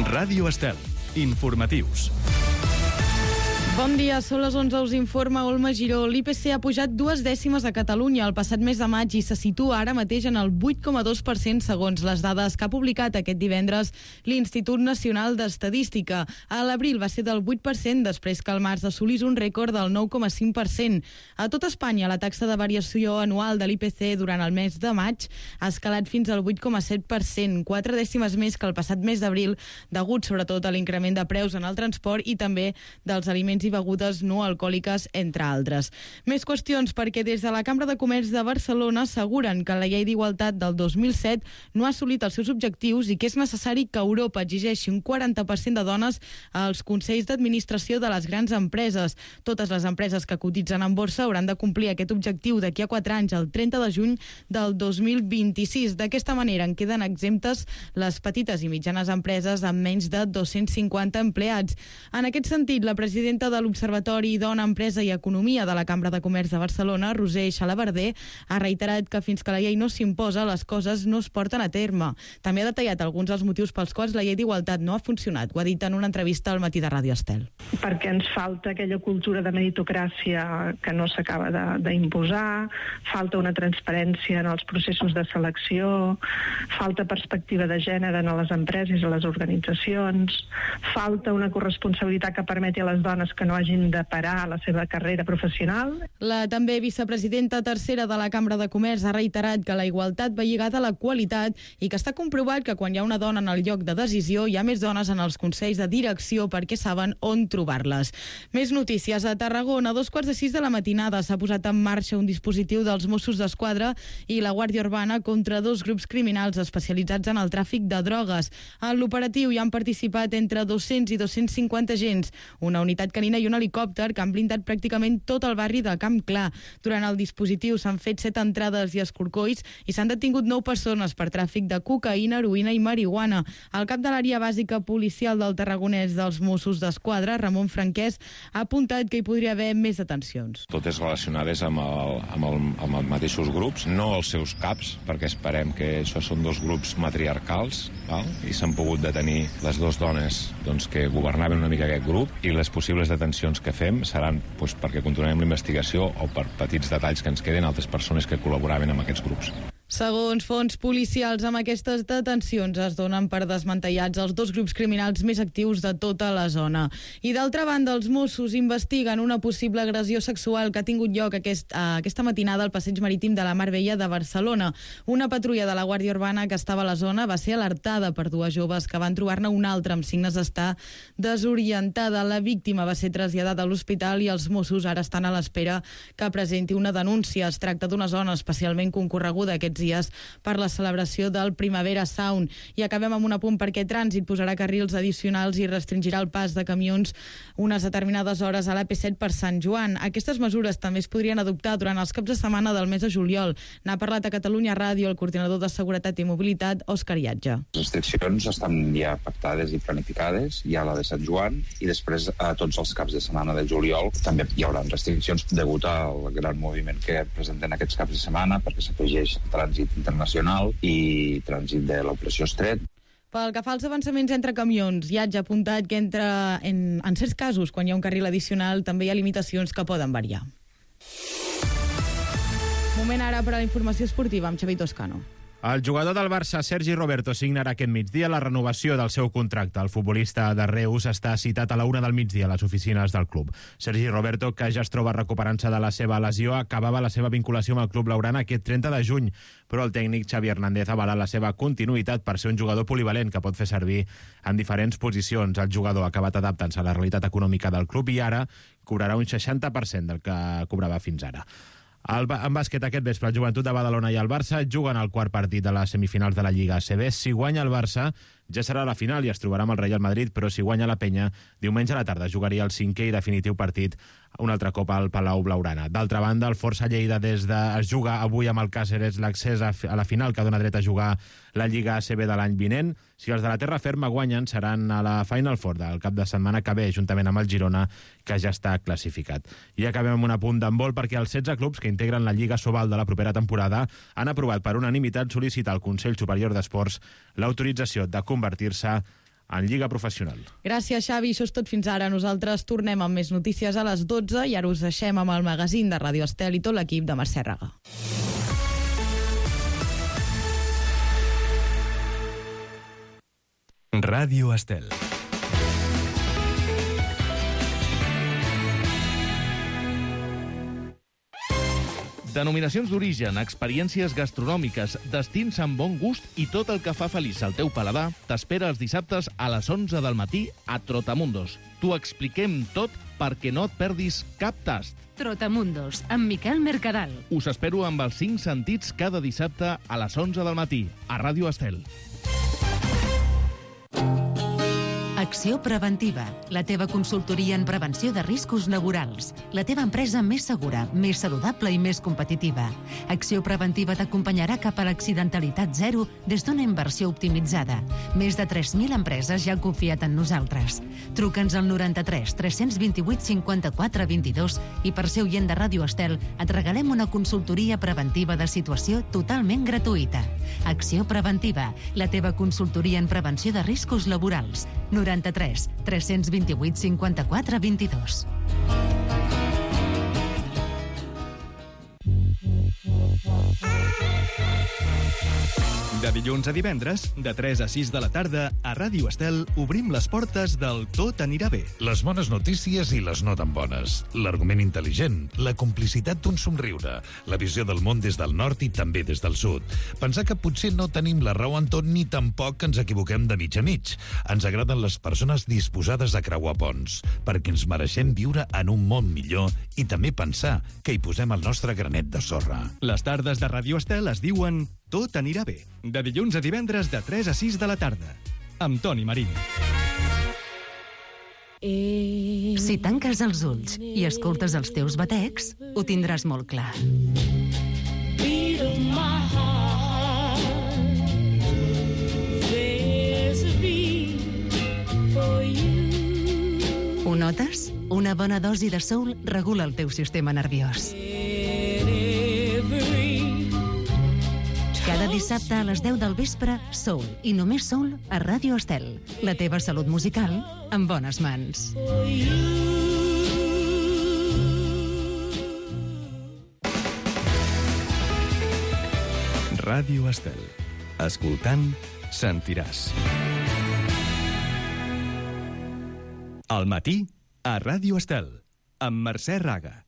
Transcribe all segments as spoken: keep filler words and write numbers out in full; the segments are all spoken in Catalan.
Ràdio Estel. Informatius. Bon dia, són les onze, us informa Olma Giró. L'I P C ha pujat dues dècimes a Catalunya el passat mes de maig i se situa ara mateix en el vuit coma dos per cent segons les dades que ha publicat aquest divendres l'Institut Nacional d'Estadística. A l'abril va ser del vuit per cent després que al març assolís un rècord del nou coma cinc per cent. A tot Espanya, la taxa de variació anual de l'I P C durant el mes de maig ha escalat fins al vuit coma set per cent, quatre dècimes més que el passat mes d'abril, degut sobretot a l'increment de preus en el transport i també dels aliments i begudes no alcohòliques, entre altres. Més qüestions, perquè des de la Cambra de Comerç de Barcelona asseguren que la llei d'igualtat del dos mil set no ha assolit els seus objectius i que és necessari que Europa exigeixi un quaranta per cent de dones als consells d'administració de les grans empreses. Totes les empreses que cotitzen en borsa hauran de complir aquest objectiu d'aquí a quatre anys, el trenta de juny del dos mil vint-i-sis. D'aquesta manera en queden exemptes les petites i mitjanes empreses amb menys de dos-cents cinquanta empleats. En aquest sentit, la presidenta de l'Observatori Dona, Empresa i Economia de la Cambra de Comerç de Barcelona, Roser Xalabarder, ha reiterat que fins que la llei no s'imposa, les coses no es porten a terme. També ha detallat alguns dels motius pels quals la llei d'igualtat no ha funcionat. Ho ha dit en una entrevista al Matí de Ràdio Estel. Perquè ens falta aquella cultura de meritocràcia que no s'acaba d'imposar, falta una transparència en els processos de selecció, falta perspectiva de gènere en les empreses i a les organitzacions, falta una corresponsabilitat que permeti a les dones que no hagin de parar la seva carrera professional. La també vicepresidenta tercera de la Cambra de Comerç ha reiterat que la igualtat va lligada a la qualitat i que està comprovat que quan hi ha una dona en el lloc de decisió hi ha més dones en els consells de direcció perquè saben on trobar-les. Més notícies. A Tarragona, a dos quarts de sis de la matinada s'ha posat en marxa un dispositiu dels Mossos d'Esquadra i la Guàrdia Urbana contra dos grups criminals especialitzats en el tràfic de drogues. En l'operatiu hi han participat entre dos-cents i dos-cents cinquanta agents, una unitat canina i un helicòpter que han blindat pràcticament tot el barri de Camp Clar. Durant el dispositiu s'han fet set entrades i escorcolls i s'han detingut nou persones per tràfic de cocaïna, heroïna i marihuana. El cap de l'àrea bàsica policial del Tarragonès dels Mossos d'Esquadra, Ramon Franquès, ha apuntat que hi podria haver més detencions. Totes relacionades amb, el, amb, el, amb els mateixos grups, no els seus caps, perquè esperem que això són dos grups matriarcals, val? I s'han pogut detenir les dues dones doncs, que governaven una mica aquest grup, i les possibles detencions que fem seran doncs, perquè continuem la investigació o per petits detalls que ens queden altres persones que col·laboraven amb aquests grups. Segons fonts policials, amb aquestes detencions es donen per desmantellats els dos grups criminals més actius de tota la zona. I d'altra banda, els Mossos investiguen una possible agressió sexual que ha tingut lloc aquest, uh, aquesta matinada al passeig marítim de la Mar Bella de Barcelona. Una patrulla de la Guàrdia Urbana que estava a la zona va ser alertada per dues joves que van trobar-ne una altra amb signes d'estar desorientada. La víctima va ser traslladada a l'hospital i els Mossos ara estan a l'espera que presenti una denúncia. Es tracta d'una zona especialment concorreguda aquests dies per la celebració del Primavera Sound. I acabem amb un apunt perquè Trànsit posarà carrils addicionals i restringirà el pas de camions unes determinades hores a l'A P set per Sant Joan. Aquestes mesures també es podrien adoptar durant els caps de setmana del mes de juliol. N'ha parlat a Catalunya Ràdio el coordinador de Seguretat i Mobilitat, Òscar Iatge. Les restriccions estan ja pactades i planificades, hi ha la de Sant Joan i després a tots els caps de setmana de juliol també hi haurà restriccions degut al gran moviment que presenten aquests caps de setmana perquè s'afegeix trànsit internacional i trànsit de l'operació Estret. Pel que fa als avançaments entre camions, ja ha apuntat que entre, en, en certs casos, quan hi ha un carril addicional, també hi ha limitacions que poden variar. Moment ara per a la informació esportiva amb Xavi Toscano. El jugador del Barça, Sergi Roberto, signarà aquest migdia la renovació del seu contracte. El futbolista de Reus està citat a la una del migdia a les oficines del club. Sergi Roberto, que ja es troba recuperant-se de la seva lesió, acabava la seva vinculació amb el club blaugrana aquest trenta de juny, però el tècnic Xavi Hernández avala la seva continuïtat per ser un jugador polivalent que pot fer servir en diferents posicions. El jugador ha acabat adaptant-se a la realitat econòmica del club i ara cobrarà un seixanta per cent del que cobrava fins ara. El, en bàsquet aquest vespre, el Joventut de Badalona i el Barça juguen el quart partit de les semifinals de la Lliga A C B. Si guanya el Barça, ja serà la final i es trobarà amb el Real Madrid, però si guanya la Penya, diumenge a la tarda jugaria el cinquè i definitiu partit un altre cop al Palau Blaugrana. D'altra banda, el Força Lleida des de, es juga avui amb el Càceres l'accés a, a la final que dona dret a jugar la Lliga A C B de l'any vinent. Si els de la terra ferma guanyen, seran a la Final Four del cap de setmana que ve, juntament amb el Girona, que ja està classificat. I acabem amb un apunt d'handbol perquè els setze clubs que integren la Lliga Sobal de la propera temporada han aprovat per unanimitat sol·licitar al Consell Superior d'Esports l'autorització de convertir-se en Lliga Professional. Gràcies, Xavi. Això és tot fins ara. Nosaltres tornem amb més notícies a les dotze i ara us deixem amb el magazín de Ràdio Estel i tot l'equip de Mercè Raga. Ràdio Estel. Denominacions d'origen, experiències gastronòmiques, destins amb bon gust i tot el que fa feliç al teu paladar t'espera els dissabtes a les onze del matí a Trotamundos. T'ho expliquem tot perquè no et perdis cap tast. Trotamundos, amb Miquel Mercadal. Us espero amb els cinc sentits cada dissabte a les onze del matí a Ràdio Estel. Acció Preventiva, la teva consultoria en prevenció de riscos laborals. La teva empresa més segura, més saludable i més competitiva. Acció Preventiva t'acompanyarà cap a l'accidentalitat zero des d'una inversió optimitzada. Més de tres mil empreses ja han confiat en nosaltres. Truca'ns al noranta-tres tres vint vuit cinquanta-quatre vint-i-dos i per ser oient de Ràdio Estel et regalem una consultoria preventiva de situació totalment gratuïta. Acció Preventiva, la teva consultoria en prevenció de riscos laborals. noranta-tres tres vint vuit cinquanta-quatre vint-i-dos. De dilluns a divendres, de tres a sis de la tarda, a Ràdio Estel obrim les portes del Tot anirà bé. Les bones notícies i les no tan bones. L'argument intel·ligent, la complicitat d'un somriure, la visió del món des del nord i també des del sud. Pensar que potser no tenim la raó en tot ni tampoc ens equivoquem de mig a mig. Ens agraden les persones disposades a creuar ponts, perquè ens mereixem viure en un món millor i també pensar que hi posem el nostre granet de sorra. Les tardes de Ràdio Estel es diuen Tot anirà bé. De dilluns a divendres de tres a sis de la tarda. Amb Toni Marín. Si tanques els ulls i escoltes els teus batecs, ho tindràs molt clar. Ho notes? Una bona dosi de soul regula el teu sistema nerviós. Cada dissabte a les deu del vespre, Soul, i només Soul a Ràdio Estel. La teva salut musical en bones mans. Ràdio Estel. Escoltant, sentiràs. Al matí, a Ràdio Estel, amb Mercè Raga.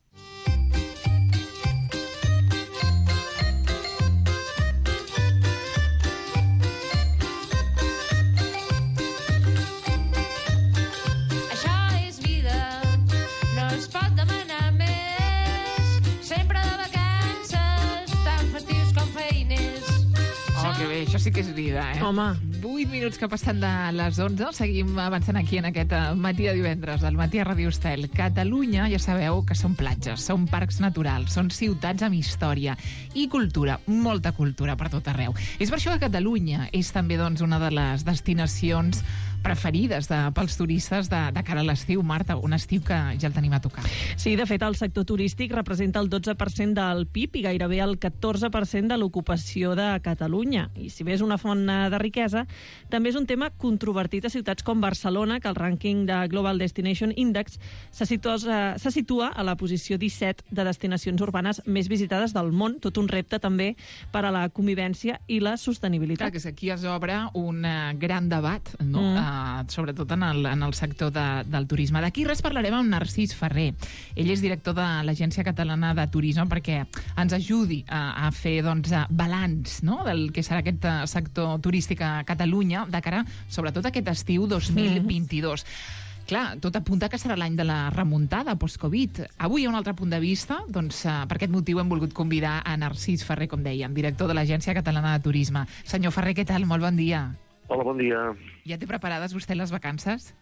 Això sí que és vida, eh? Home. vuit minuts que passen de les onze. Seguim avançant aquí en aquest matí de divendres, del matí a Ràdio Estel. Catalunya, ja sabeu que són platges, són parcs naturals, són ciutats amb història i cultura, molta cultura per tot arreu. És per això que Catalunya és també doncs, una de les destinacions preferides de, pels turistes de, de cara a l'estiu. Marta, un estiu que ja el tenim a tocar. Sí, de fet, el sector turístic representa el dotze per cent del P I B i gairebé el catorze per cent de l'ocupació de Catalunya. I si bé és una font de riquesa, també és un tema controvertit a ciutats com Barcelona, que el rànquing de Global Destination Index se situa, se situa a la posició disset de destinacions urbanes més visitades del món, tot un repte també per a la convivència i la sostenibilitat. Clar, que aquí es obre un gran debat, no? Mm. Uh, sobretot en el, en el sector de, del turisme. D'aquí res parlarem amb Narcís Ferrer. Ell és director de l'Agència Catalana de Turisme perquè ens ajudi a, a fer doncs, balanç, no?, del que serà aquest sector turístic a Catalunya de cara, sobretot, a aquest estiu dos mil vint-i-dos. Mm. Clar, tot apunta que serà l'any de la remuntada post-Covid. Avui hi ha un altre punt de vista, doncs uh, per aquest motiu hem volgut convidar a Narcís Ferrer, com dèiem, director de l'Agència Catalana de Turisme. Senyor Ferrer, què tal? Molt bon dia. Hola, bon dia. Ja té preparades vostè les vacances?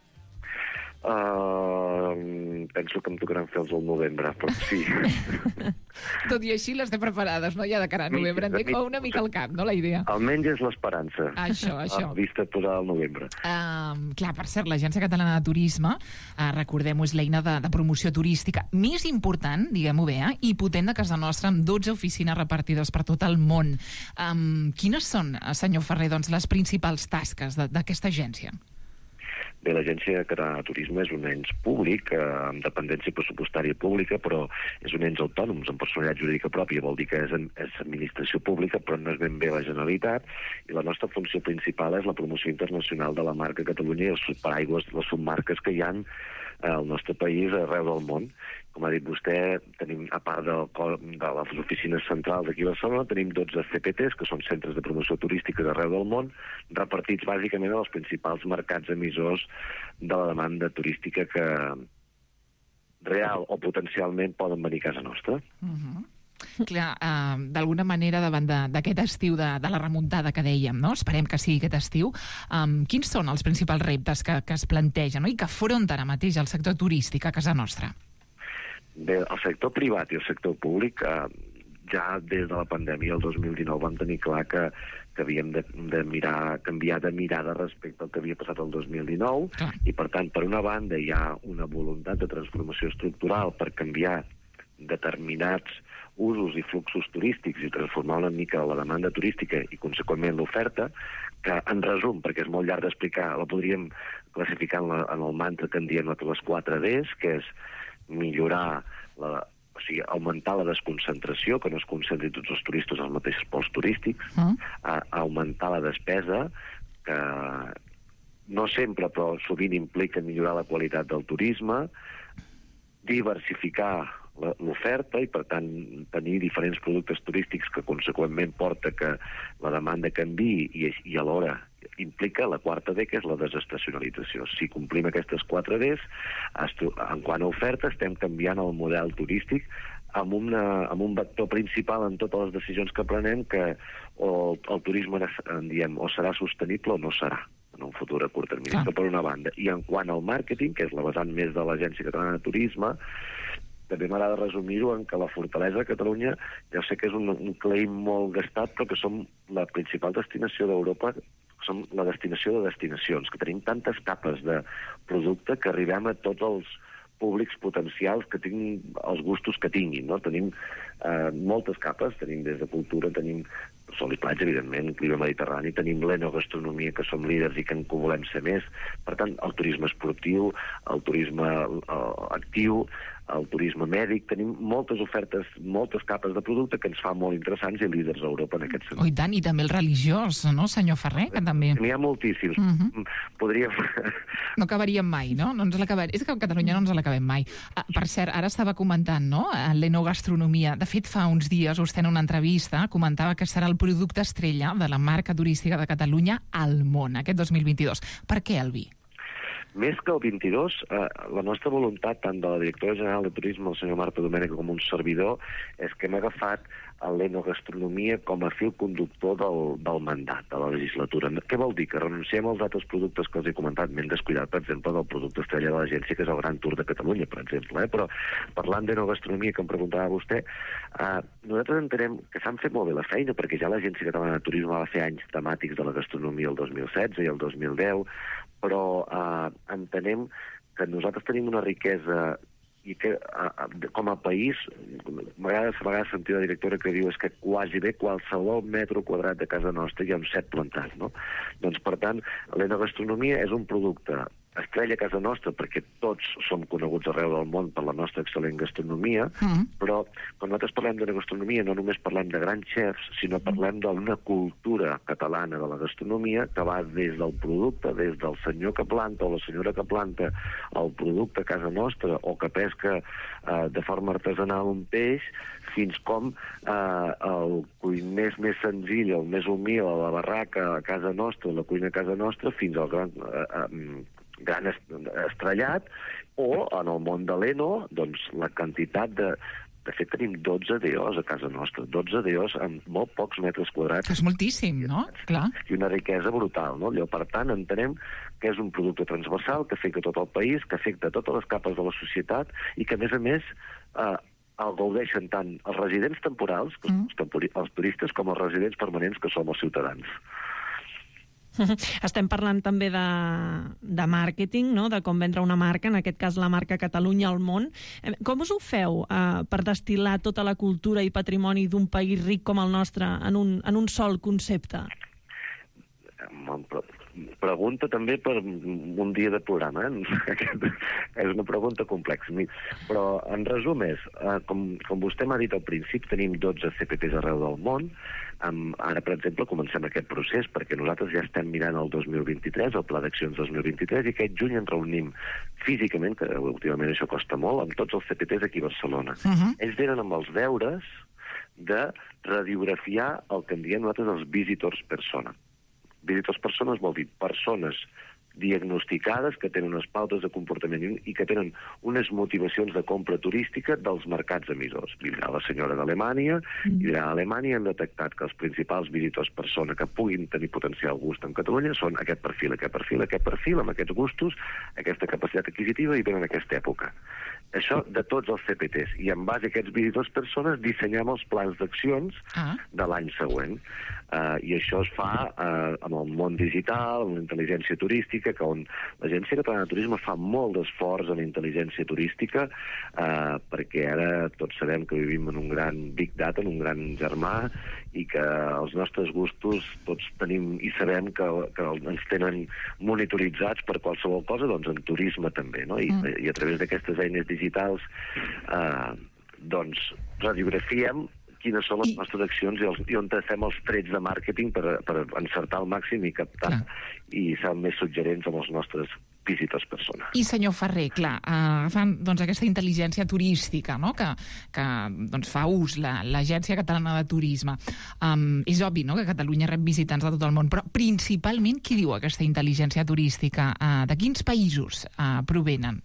Uh, penso que em tocaran fer els al novembre, però sí. Tot i així les té preparades, no? Ja de cara a novembre. Entenc una mica al cap, no, la idea? Almenys és l'esperança. Això, això. A vista posar al novembre. Uh, clar, per cert, l'Agència Catalana de Turisme, uh, recordem-ho, és l'eina de, de promoció turística més important, diguem-ho bé, eh, i potent de casa nostra, amb dotze oficines repartides per tot el món. Um, quines són, senyor Ferrer, doncs, les principals tasques d'aquesta agència? Bé, l'Agència Catalana de Turisme és un ens públic, eh, amb dependència pressupostària pública, però és un ens autònom, amb personalitat jurídica pròpia, vol dir que és, és administració pública, però no és ben bé la Generalitat, i la nostra funció principal és la promoció internacional de la marca Catalunya i els paraigües, les submarques que hi ha al nostre país arreu del món. Com ha dit vostè, tenim, a part del, de les oficines centrals d'aquí a Barcelona, tenim dotze C P Ts, que són centres de promoció turística d'arreu del món, repartits bàsicament als principals mercats emissors de la demanda turística que real o potencialment poden venir a casa nostra. Uh-huh. Clar, uh, d'alguna manera, davant d'aquest estiu de, de la remuntada que dèiem, no? Esperem que sigui aquest estiu, um, quins són els principals reptes que, que es plantegen, no? I que afronta ara mateix el sector turístic a casa nostra? Bé, el sector privat i el sector públic, eh, ja des de la pandèmia el dos mil dinou vam tenir clar que, que havíem de, de mirar, canviar de mirada respecte al que havia passat el dos mil dinou, ah. i per tant, per una banda, hi ha una voluntat de transformació estructural per canviar determinats usos i fluxos turístics i transformar una mica la demanda turística i, conseqüentment, l'oferta, que, en resum, perquè és molt llarg d'explicar, la podríem classificar en, la, en el mantra que en diem les quatre Ds, que és millorar, la, o sigui, augmentar la desconcentració, que no es concentrin tots els turistes als mateixos pols turístics, mm. a, a augmentar la despesa, que no sempre, però sovint implica millorar la qualitat del turisme, diversificar l'oferta i, per tant, tenir diferents productes turístics que, conseqüentment, porta que la demanda canviï i, i alhora implica la quarta D, que és la desestacionalització. Si complim aquestes quatre Ds, en quant a oferta, estem canviant el model turístic amb, una, amb un vector principal en totes les decisions que prenem, que o el, el turisme en diem, o serà sostenible o no serà en un futur a curt termini. Això per una banda. I en quant al màrqueting, que és la vessant més de l'Agència Catalana de Turisme, també m'agrada resumir-ho en que la fortalesa de Catalunya, ja sé que és un, un claim molt gastat, però que som la principal destinació d'Europa, som la destinació de destinacions, que tenim tantes capes de producte que arribem a tots els públics potencials que tinguin els gustos que tinguin, no? Tenim eh, moltes capes, tenim des de cultura, tenim sol i platja, evidentment, clima mediterrani, tenim l'enogastronomia, que som líders i que en volem ser més. Per tant, el turisme esportiu, el turisme eh, actiu, el turisme mèdic, tenim moltes ofertes, moltes capes de producte que ens fa molt interessants i líders a Europa en aquest sentit. Oh, i tant, i també el religiós, no, senyor Ferrer? Que també... N'hi ha moltíssims. Uh-huh. Podríem... No acabaríem mai, no? no ens és que a Catalunya no ens l'acabem mai. Uh, per cert, ara estava comentant, no?, l'enogastronomia. De fet, fa uns dies, vostè en una entrevista comentava que serà el producte estrella de la marca turística de Catalunya al món, aquest dos mil vint-i-dos. Per què el vi? Més que el vint-i-dos, eh, la nostra voluntat, tant de la directora general de Turisme, el senyor Marta Domènech, com un servidor, és que hem agafat l'enogastronomia com a fil conductor del, del mandat, de la legislatura. Què vol dir? Que renunciem als altres productes que els he comentat. M'hem descuidat, per exemple, del producte estrella de l'agència, que és el Gran Tour de Catalunya, per exemple. Eh? Però parlant d'enogastronomia, que em preguntava vostè, eh, nosaltres entenem que s'han fet molt bé la feina, perquè ja l'Agència Catalana de Turisme va fer anys temàtics de la gastronomia el dos mil setze i el dos mil deu, però eh, entenem que nosaltres tenim una riquesa i que a, a, com a país, m'agrada a vegades sentir la directora que diu és que quasi bé qualsevol metro quadrat de casa nostra hi ha uns set plantats, no? Doncs, per tant, l'enogastronomia és un producte estrella a casa nostra perquè tots som coneguts arreu del món per la nostra excel·lent gastronomia, mm. però quan nosaltres parlem de gastronomia no només parlem de grans xefs, sinó parlem d'una cultura catalana de la gastronomia que va des del producte, des del senyor que planta o la senyora que planta el producte a casa nostra o que pesca eh, de forma artesanal un peix, fins com eh, el cuiner més senzill, el més humil, a la barraca a casa nostra, la cuina a casa nostra, fins al gran... Eh, eh, gran estrellat, o en el món de l'Eno, doncs la quantitat de... De fet, tenim dotze D Os a casa nostra, dotze D Os amb molt pocs metres quadrats. És moltíssim, no? Clar. I una riquesa brutal, no? Allò, per tant, entenem que és un producte transversal, que afecta tot el país, que afecta totes les capes de la societat i que, a més a més, eh, el gaudeixen tant els residents temporals, que mm. són els turistes, com els residents permanents, que som els ciutadans. Estem parlant també de, de màrqueting, no? De com vendre una marca, en aquest cas la marca Catalunya al món. Com us ho feu eh, per destil·lar tota la cultura i patrimoni d'un país ric com el nostre en un, en un sol concepte? pregunta també per un dia de programa, eh? És una pregunta complexa. Però, en resum, és, eh, com, com vostè m'ha dit al principi, tenim dotze C P Ts arreu del món. Um, ara, per exemple, comencem aquest procés perquè nosaltres ja estem mirant el dos mil vint-i-tres, el Pla d'Accions dos mil vint-i-tres, i aquest juny ens reunim físicament, que últimament això costa molt, amb tots els C P Ts aquí a Barcelona. Uh-huh. Ells venen amb els deures de radiografiar el que en diem nosaltres els visitors persona. Visitors persones vol dir persones diagnosticades que tenen unes pautes de comportament i que tenen unes motivacions de compra turística dels mercats emissors. Vindrà la senyora d'Alemanya, mm. i dirà a Alemanya hem detectat que els principals visitors persona que puguin tenir potencial gust en Catalunya són aquest perfil, aquest perfil, aquest perfil, amb aquests gustos, aquesta capacitat adquisitiva i venen en aquesta època. Això de tots els C P Ts. I en base a aquests visitors persones dissenyem els plans d'accions ah. de l'any següent. Uh, I això es fa uh, amb el món digital, amb la intel·ligència turística, que on l'Agència Catalana de Turisme fa molt d'esforç en la intel·ligència turística, uh, perquè ara tots sabem que vivim en un gran big data, en un gran germà, i que els nostres gustos tots tenim i sabem que, que ens tenen monitoritzats per qualsevol cosa, doncs en turisme també, no? I, mm. i a través d'aquestes eines digitals uh, doncs radiografiem quines són les I... nostres accions i, els, i on fem els trets de màrqueting per, per encertar al màxim i captar clar. I ser més suggerents amb els nostres visitors persones. I senyor Ferrer, clar, agafant eh, doncs, aquesta intel·ligència turística, no?, que, que doncs, fa ús l'Agència la, Catalana de Turisme. Um, és obvi, no?, que Catalunya rep visitants de tot el món, però principalment qui diu aquesta intel·ligència turística? Uh, de quins països uh, provenen?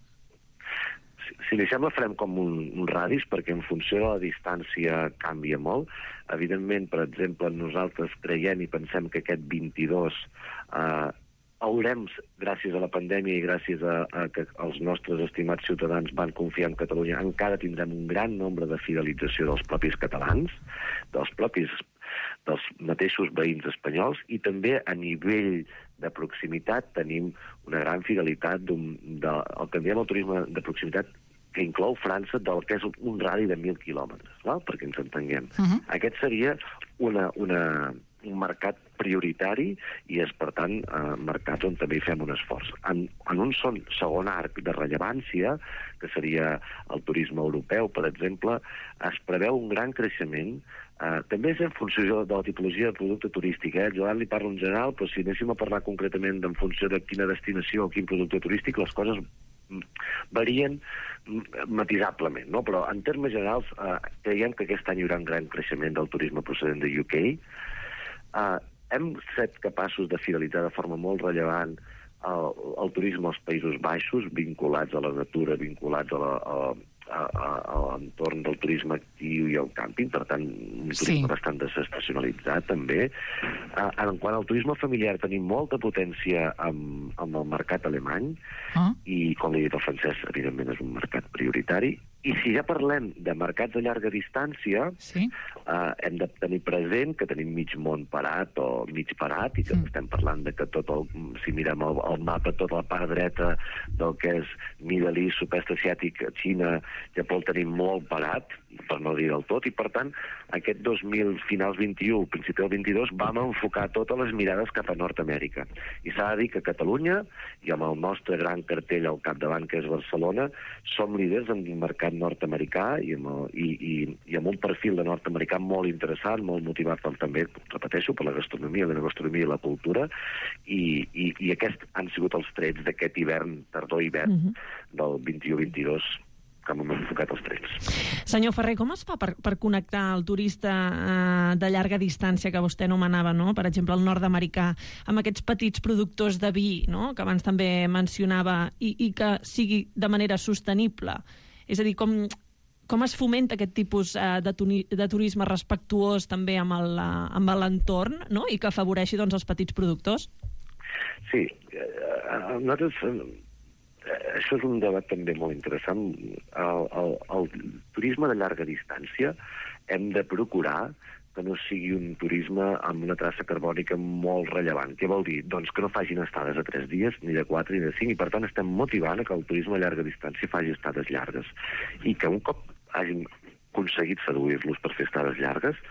Si li sembla, farem com un, un radis, perquè en funció de la distància canvia molt. Evidentment, per exemple, nosaltres creiem i pensem que aquest vint-i-dos eh, haurem, gràcies a la pandèmia i gràcies a, a que els nostres estimats ciutadans van confiar en Catalunya, encara tindrem un gran nombre de fidelització dels propis catalans, dels propis dels mateixos veïns espanyols, i també a nivell de proximitat tenim una gran fidelitat d'un, de, el que en diem el turisme de proximitat, que inclou França, del que és un radi de mil quilòmetres, val? Perquè ens entenguem. Uh-huh. Aquest seria una, una, un mercat prioritari i és, per tant, eh, mercats on també hi fem un esforç. En, en un son, segon arc de rellevància, que seria el turisme europeu, per exemple, es preveu un gran creixement. Uh, també és en funció de la tipologia de producte turístic. Eh? Joan li parla en general, però si anéssim a parlar concretament en funció de quina destinació o quin producte turístic, les coses varien matisablement, no? Però en termes generals uh, creiem que aquest any hi haurà un gran creixement del turisme procedent de U K. Uh, hem estat capaços de fidelitzar de forma molt rellevant el, el turisme als Països Baixos, vinculats a la natura, vinculats a la... A, a, a, a l'entorn del turisme actiu i el càmping, per tant, un turisme sí. bastant desestacionalitzat, també. Uh, en quant al turisme familiar, tenim molta potència amb, amb el mercat alemany, ah. i, com li he dit, el francès, evidentment, és un mercat prioritari. I si ja parlem de mercats de llarga distància, sí. uh, hem de tenir present que tenim mig món parat o mig parat, i que mm. estem parlant de que tot el, si mirem el, el mapa, tota la part dreta del que és Middle East, sud-est asiàtic, Xina, Japó, el tenim molt parat, per no dir del tot, i per tant, aquest dos mil, finals vint-i-u, principi del vint-i-dos, vam enfocar totes les mirades cap a Nord-Amèrica. I s'ha de dir que Catalunya, i amb el nostre gran cartell al capdavant, que és Barcelona, som líders en un mercat nord-americà i amb, el, i, i, i amb un perfil de nord-americà molt interessant, molt motivat per, també, repeteixo, per la gastronomia, la gastronomia i la cultura, i, i, i aquests han sigut els trets d'aquest hivern, tardor-hivern, uh-huh. del vint-i-u vint-i-dos, que hem enfocat els trets. Senyor Ferrer, com es fa per, per connectar el turista eh, de llarga distància que vostè anomenava, no? Per exemple, el nord-americà, amb aquests petits productors de vi, no? Que abans també mencionava, i, i que sigui de manera sostenible? És a dir, com, com es fomenta aquest tipus eh, de, tuni, de turisme respectuós també amb el, uh, amb l'entorn, no? I que afavoreixi doncs, els petits productors? Sí, eh, nosaltres... Eh, això és un debat també molt interessant. El, el, el turisme de llarga distància hem de procurar que no sigui un turisme amb una traça carbònica molt rellevant. Què vol dir? Doncs que no facin estades de tres dies, ni de quatre, ni de cinc, i per tant estem motivant que el turisme a llarga distància faci estades llargues. I que un cop hagin aconseguit seduir-los per fer estades llargues,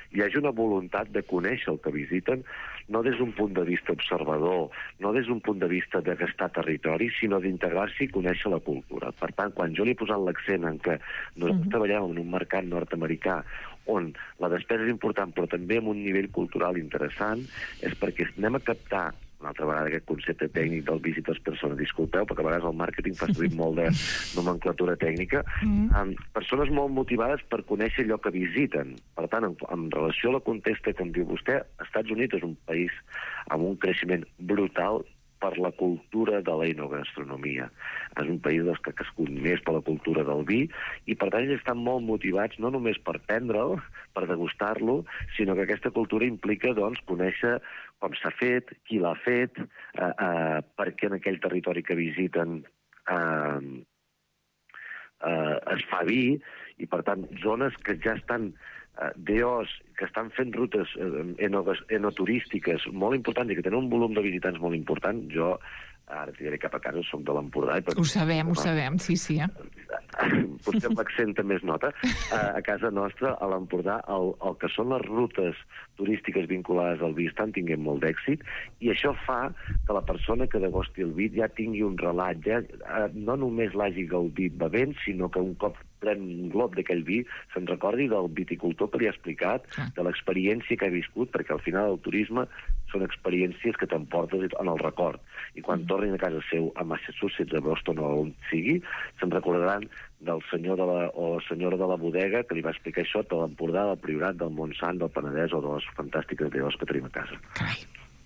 hi hagi una voluntat de conèixer el que visiten, no des d'un punt de vista observador, no des d'un punt de vista de gastar territori, sinó d'integrar-s'hi i conèixer la cultura. Per tant, quan jo li he posat l'accent en que nosaltres uh-huh. treballem en un mercat nord-americà on la despesa és important però també amb un nivell cultural interessant, és perquè anem a captar una altra vegada aquest concepte tècnic del visites persones, disculpeu, perquè a vegades el màrqueting fa servir molt de nomenclatura tècnica, mm. amb persones molt motivades per conèixer allò que visiten. Per tant, en, en relació a la contesta que em diu vostè, Estats Units és un país amb un creixement brutal per la cultura de l'enogastronomia. És un país dels que ha crescut més per la cultura del vi i, per tant, ells estan molt motivats no només per prendre'l, per degustar-lo, sinó que aquesta cultura implica, doncs, conèixer com s'ha fet, qui l'ha fet, eh, eh, per què en aquell territori que visiten eh, eh, es fa vi, i, per tant, zones que ja estan eh, D Os, que estan fent rutes eh, enoturístiques molt importants i que tenen un volum de visitants molt important. Jo, ara tiraré cap a casa, soc de l'Empordà. Ho sabem, ho sabem, sí, sí. Eh? Potser amb l'accent també es nota. A casa nostra, a l'Empordà, el, el que són les rutes turístiques vinculades al vi estan tinguent molt d'èxit, i això fa que la persona que degusti el vi ja tingui un relat, ja eh, no només l'hagi gaudit bevent, sinó que un cop pren un glob d'aquell vi se'n recordi del viticultor que li ha explicat, de l'experiència que ha viscut, perquè al final el turisme són experiències que t'emportes en el record. I quan tornin a casa seu a Massachusetts, a Boston o on sigui, se'n recordaran del senyor de la, o la senyora de la bodega que li va explicar això, de l'Empordà, del Priorat, del Montsant, del Penedès o de les fantàstiques deos que tenim a casa. Carai.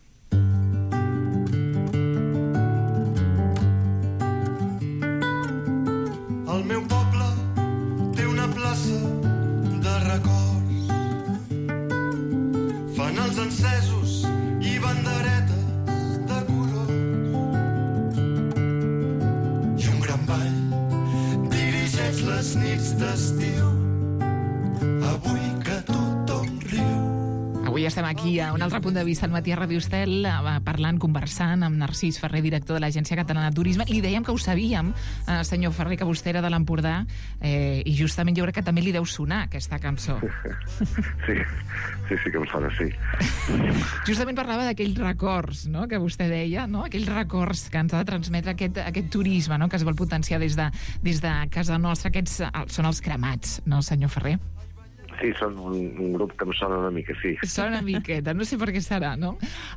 El meu poble té una plaça de records. Fan els encesos i banderetes de colors. I un gran ball dirigeix les nits d'estiu. Avui que tothom riu. Avui estem aquí a un altre punt de vista al matí a Ràdio Estel, parlant, conversant amb Narcís Ferrer, director de l'Agència Catalana de Turisme. Li dèiem que ho sabíem, eh, senyor Ferrer, que vostè era de l'Empordà, eh, i justament jo crec que també li deu sonar aquesta cançó. Sí, sí, sí que em sona, sí. Justament parlava d'aquells records, no?, que vostè deia, no?, aquells records que ens ha de transmetre aquest, aquest turisme, no?, que es vol potenciar des de, des de casa nostra. Aquests són els cremats, no, senyor Ferrer? Sí, són un, un grup que em sona una mica, sí. Sona una miqueta, no sé per què serà, no?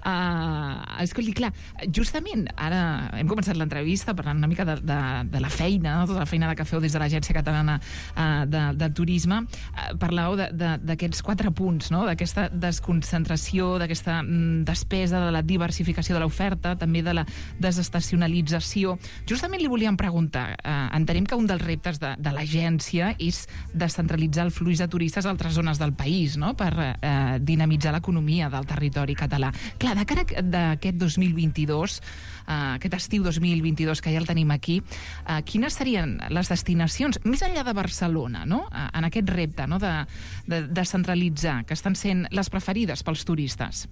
Uh, escolti, clar, justament ara hem començat l'entrevista parlant una mica de, de, de la feina, no? Tota la feina que feu des de l'Agència Catalana uh, de, de Turisme. Uh, parlàveu d'aquests quatre punts, no?, d'aquesta desconcentració, d'aquesta mm, despesa, de la diversificació de l'oferta, també de la desestacionalització. Justament li volíem preguntar, uh, entenem que un dels reptes de, de l'agència és descentralitzar el flux de turistes a altres zones del país, no?, per eh, dinamitzar l'economia del territori català. Clar, de cara d'aquest dos mil vint-i-dos, eh, aquest estiu dos mil vint-i-dos que ja el tenim aquí, eh, quines serien les destinacions, més enllà de Barcelona, no?, eh, en aquest repte, no?, de, de descentralitzar, que estan sent les preferides pels turistes?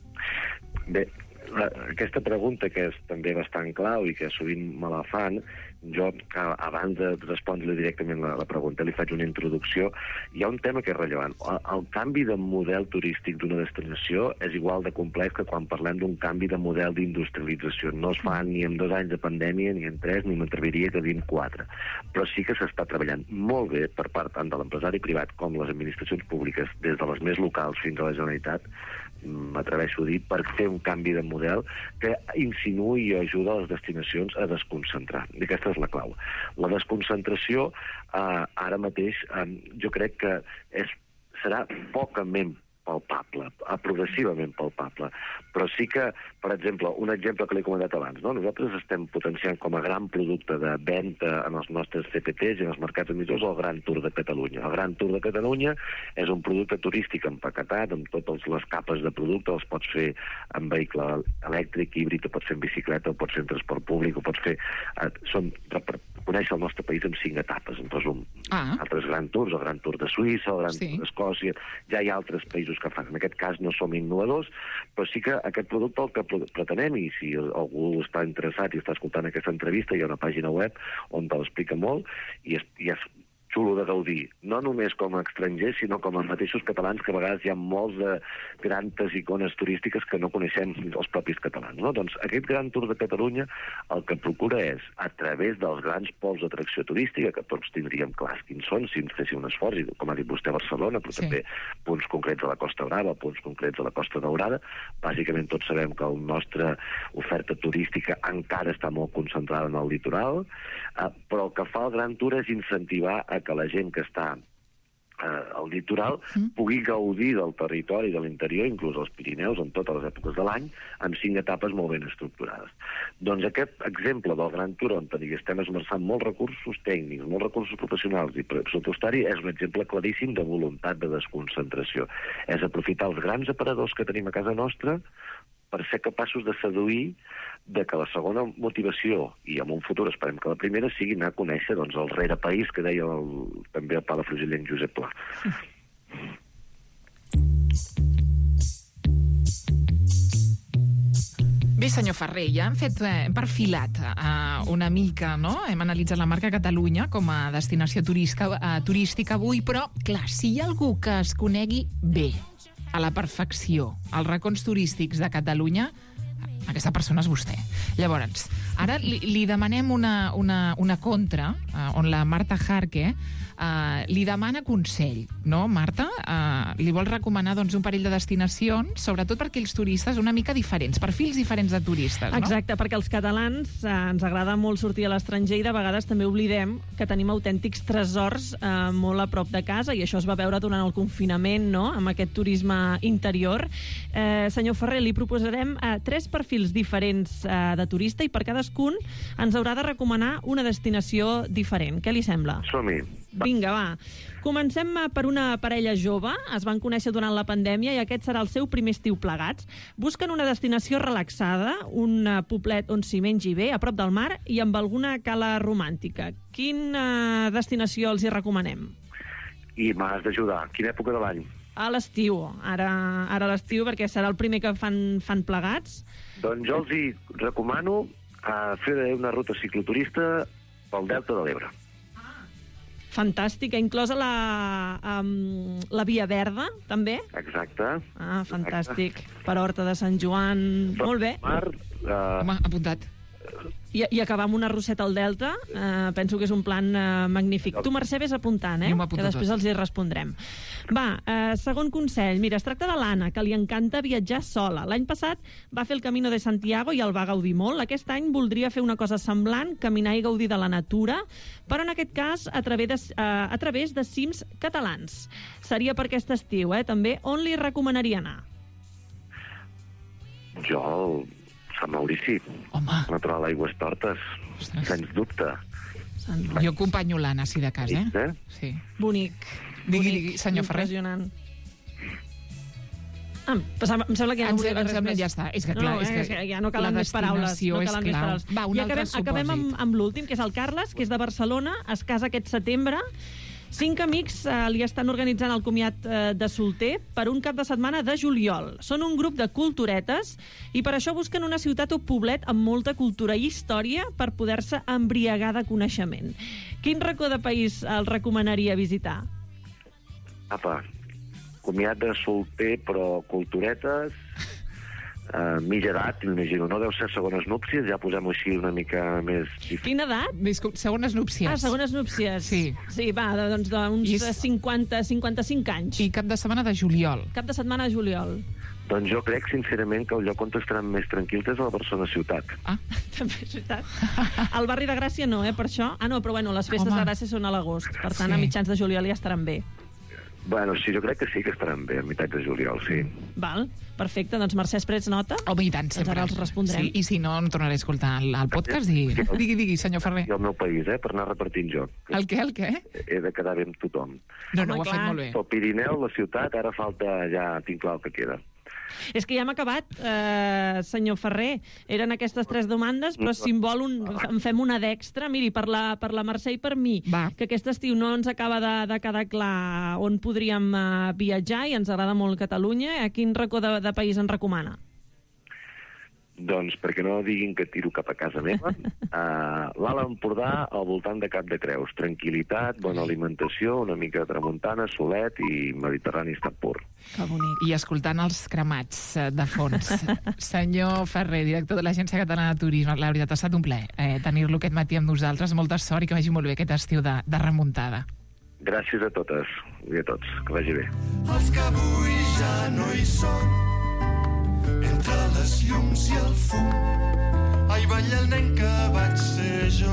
Bé, la, aquesta pregunta, que és també bastant clau i que sovint me la fan, jo, abans de respondre directament la, la pregunta, li faig una introducció. Hi ha un tema que és rellevant. El, el canvi de model turístic d'una destinació és igual de complex que quan parlem d'un canvi de model d'industrialització. No es fa ni en dos anys de pandèmia, ni en tres, ni m'atreviria que dir en quatre. Però sí que s'està treballant molt bé per part tant de l'empresari privat com les administracions públiques, des de les més locals fins a la Generalitat, m'atreveixo a dir, per fer un canvi de model que insinuï i ajuda les destinacions a desconcentrar. I aquesta és la clau. La desconcentració, eh, ara mateix, eh, jo crec que és, serà pocament palpable, progressivament palpable. Però sí que, per exemple, un exemple que l'he comentat abans, no? Nosaltres estem potenciant com a gran producte de venda en els nostres C P Ts i en els mercats emissors el Gran Tour de Catalunya. El Gran Tour de Catalunya és un producte turístic empaquetat amb totes les capes de producte, els pots fer en vehicle elèctric, híbrid, o pots fer en bicicleta, o pots fer en transport públic, o pots fer... Eh, són conèixer el nostre país en cinc etapes, en resum. Ah. Altres Gran Tours, el Gran Tour de Suïssa, el Gran Sí. Tour d'Escòcia, ja hi ha altres països que fan. En aquest cas no som innovadors, però sí que aquest producte el que pretenem, i si algú està interessat i està escoltant aquesta entrevista, hi ha una pàgina web on te l'explica molt, i, es, i es, xulo de gaudir, no només com a estrangers, sinó com a mateixos catalans, que a vegades hi ha molts de grandes icones turístiques que no coneixem els propis catalans. No? Doncs aquest Gran Tour de Catalunya el que procura és, a través dels grans pols d'atracció turística, que tots tindríem clars quins són, si ens féssim un esforç, i com ha dit vostè, Barcelona, però sí. també punts concrets a la Costa Brava, punts concrets a la Costa Daurada. Bàsicament tots sabem que la nostra oferta turística encara està molt concentrada en el litoral, eh, però el que fa el Gran Tour és incentivar a que la gent que està eh, al litoral mm. pugui gaudir del territori de l'interior, inclús els Pirineus, en totes les èpoques de l'any, amb cinc etapes molt ben estructurades. Doncs aquest exemple del Gran Tour, on estem esmerçant molts recursos tècnics, molts recursos professionals i pressupostari, és un exemple claríssim de voluntat de desconcentració. És aprofitar els grans aparadors que tenim a casa nostra per ser capaços de seduir de que la segona motivació, i en un futur esperem que la primera, sigui anar a conèixer doncs, el rerepaís que deia el, també el palafrugellenc Josep Pla. Bé, senyor Ferrer, ja hem fet, eh, hem perfilat eh, una mica, no? Hem analitzat la marca Catalunya com a destinació turística, eh, turística avui, però, clar, si hi ha algú que es conegui bé, a la perfecció, els racons turístics de Catalunya, aquesta persona és vostè. Llavors, ara li, li demanem una, una, una contra, eh, on la Marta Jarque eh, li demana consell, no, Marta? Eh, li vol recomanar doncs, un parell de destinacions, sobretot per aquells turistes una mica diferents, perfils diferents de turistes, no? Exacte, perquè els catalans eh, ens agrada molt sortir a l'estranger i de vegades també oblidem que tenim autèntics tresors eh, molt a prop de casa, i això es va veure durant el confinament, no?, amb aquest turisme interior. Eh, senyor Ferrer, li proposarem eh, tres perfils diferents eh, de turista, i per cadascun ens haurà de recomanar una destinació diferent. Què li sembla? Som-hi. Vinga, va. Comencem per una parella jove. Es van conèixer durant la pandèmia i aquest serà el seu primer estiu plegats. Busquen una destinació relaxada, un poblet on s'hi mengi bé, a prop del mar i amb alguna cala romàntica. Quina destinació els hi recomanem? I m'has d'ajudar. Quina època de l'any? A l'estiu. Ara, ara a l'estiu, perquè serà el primer que fan, fan plegats. Doncs jo els hi recomano uh, fer una ruta cicloturista pel Delta de l'Ebre. Fantàstica, inclosa la, um, la Via Verda, també? Exacte. Ah, fantàstic. Exacte. Per Horta de Sant Joan. Molt bé. Mar, uh... Home, apuntat. I, I acabar amb una rosseta al Delta, eh, penso que és un plan eh, magnífic. Tu, Mercè, ves apuntant, eh? Que després tot. els hi respondrem. Va, eh, segon consell. Mira, es tracta de l'Anna, que li encanta viatjar sola. L'any passat va fer el Camino de Santiago i el va gaudir molt. Aquest any voldria fer una cosa semblant, caminar i gaudir de la natura, però en aquest cas a través de, eh, a través de cims catalans. Seria per aquest estiu, eh? També, on li recomanaria anar? Jo... Sant Maurici. Home. Natural Aigües Tortes. Ostres. Sens dubte. Jo acompanyo l'Anna, si de cas, eh? eh? Sí. Bonic. Digui, Bonic. digui, senyor Ferrer. Impressionant. Ah, em sembla que ja no volia res més. més. Ja està, és que clar, no, és que, és que ja no calen més paraules. No calen més paraules. Va, un I altre acabem, acabem amb, amb l'últim, que és el Carles, que és de Barcelona, es casa aquest setembre. Cinc amics eh, li estan organitzant el comiat eh, de solter per un cap de setmana de juliol. Són un grup de culturetes i per això busquen una ciutat o poblet amb molta cultura i història per poder-se embriagar de coneixement. Quin racó de país el recomanaria visitar? Apa, comiat de solter però culturetes... Uh, mitja edat, m'imagino, no? Deu ser segones núpcies, ja posem-ho així una mica més... Quina edat? Segones núpcies. Ah, segones núpcies. Sí. Sí, va, doncs d'uns és... cinquanta, cinquanta-cinc anys. I cap de setmana de juliol. Cap de setmana de juliol. Doncs jo crec, sincerament, que el lloc on estaran més tranquils és a la Barcelona ciutat. Ah. També és veritat. Al barri de Gràcia no, eh, per això. Ah, no, però bueno, les festes Home. de Gràcia són a l'agost. Per tant, sí. a mitjans de juliol ja estaran bé. Bueno, sí, jo crec que sí que estaran bé, a meitat de juliol, sí. Val, perfecte. Doncs Mercè Esprets nota. Home, i tant, sempre. Doncs ara els respondrem. Sí, i si no, em tornaré a escoltar el, el podcast i... Digui, digui, senyor Ferrer. I el meu país, eh, per anar repartint joc. El què, el què? He de quedar bé amb tothom. No, no, Home, ho ha clar. fet molt bé. El Pirineu, la ciutat, ara falta ja, tinc clar el que queda. És que ja hem acabat, eh, senyor Ferrer. Eren aquestes tres demandes, però si en vol un, en fem una d'extra. Miri, per la, per la Mercè i per mi, Va. que aquest estiu no ens acaba de, de quedar clar on podríem eh, viatjar i ens agrada molt Catalunya. A quin racó de, de país ens recomana? Doncs perquè no diguin que tiro cap a casa meva. Uh, L'Alt Empordà al voltant de Cap de Creus. Tranquil·litat, bona alimentació, una mica de tramuntana, solet i Mediterrani estat pur. Que bonic. I escoltant els cremats de fons. Senyor Ferrer, director de l'Agència Catalana de Turisme, la veritat, ha estat un plaer eh, tenir-lo aquest matí amb nosaltres. Molta sort i que vagi molt bé aquest estiu de, de remuntada. Gràcies a totes i a tots. Que vagi bé. Els que avui ja no hi són, entre les llums i el fum, ai, balla el nen que vaig ser jo.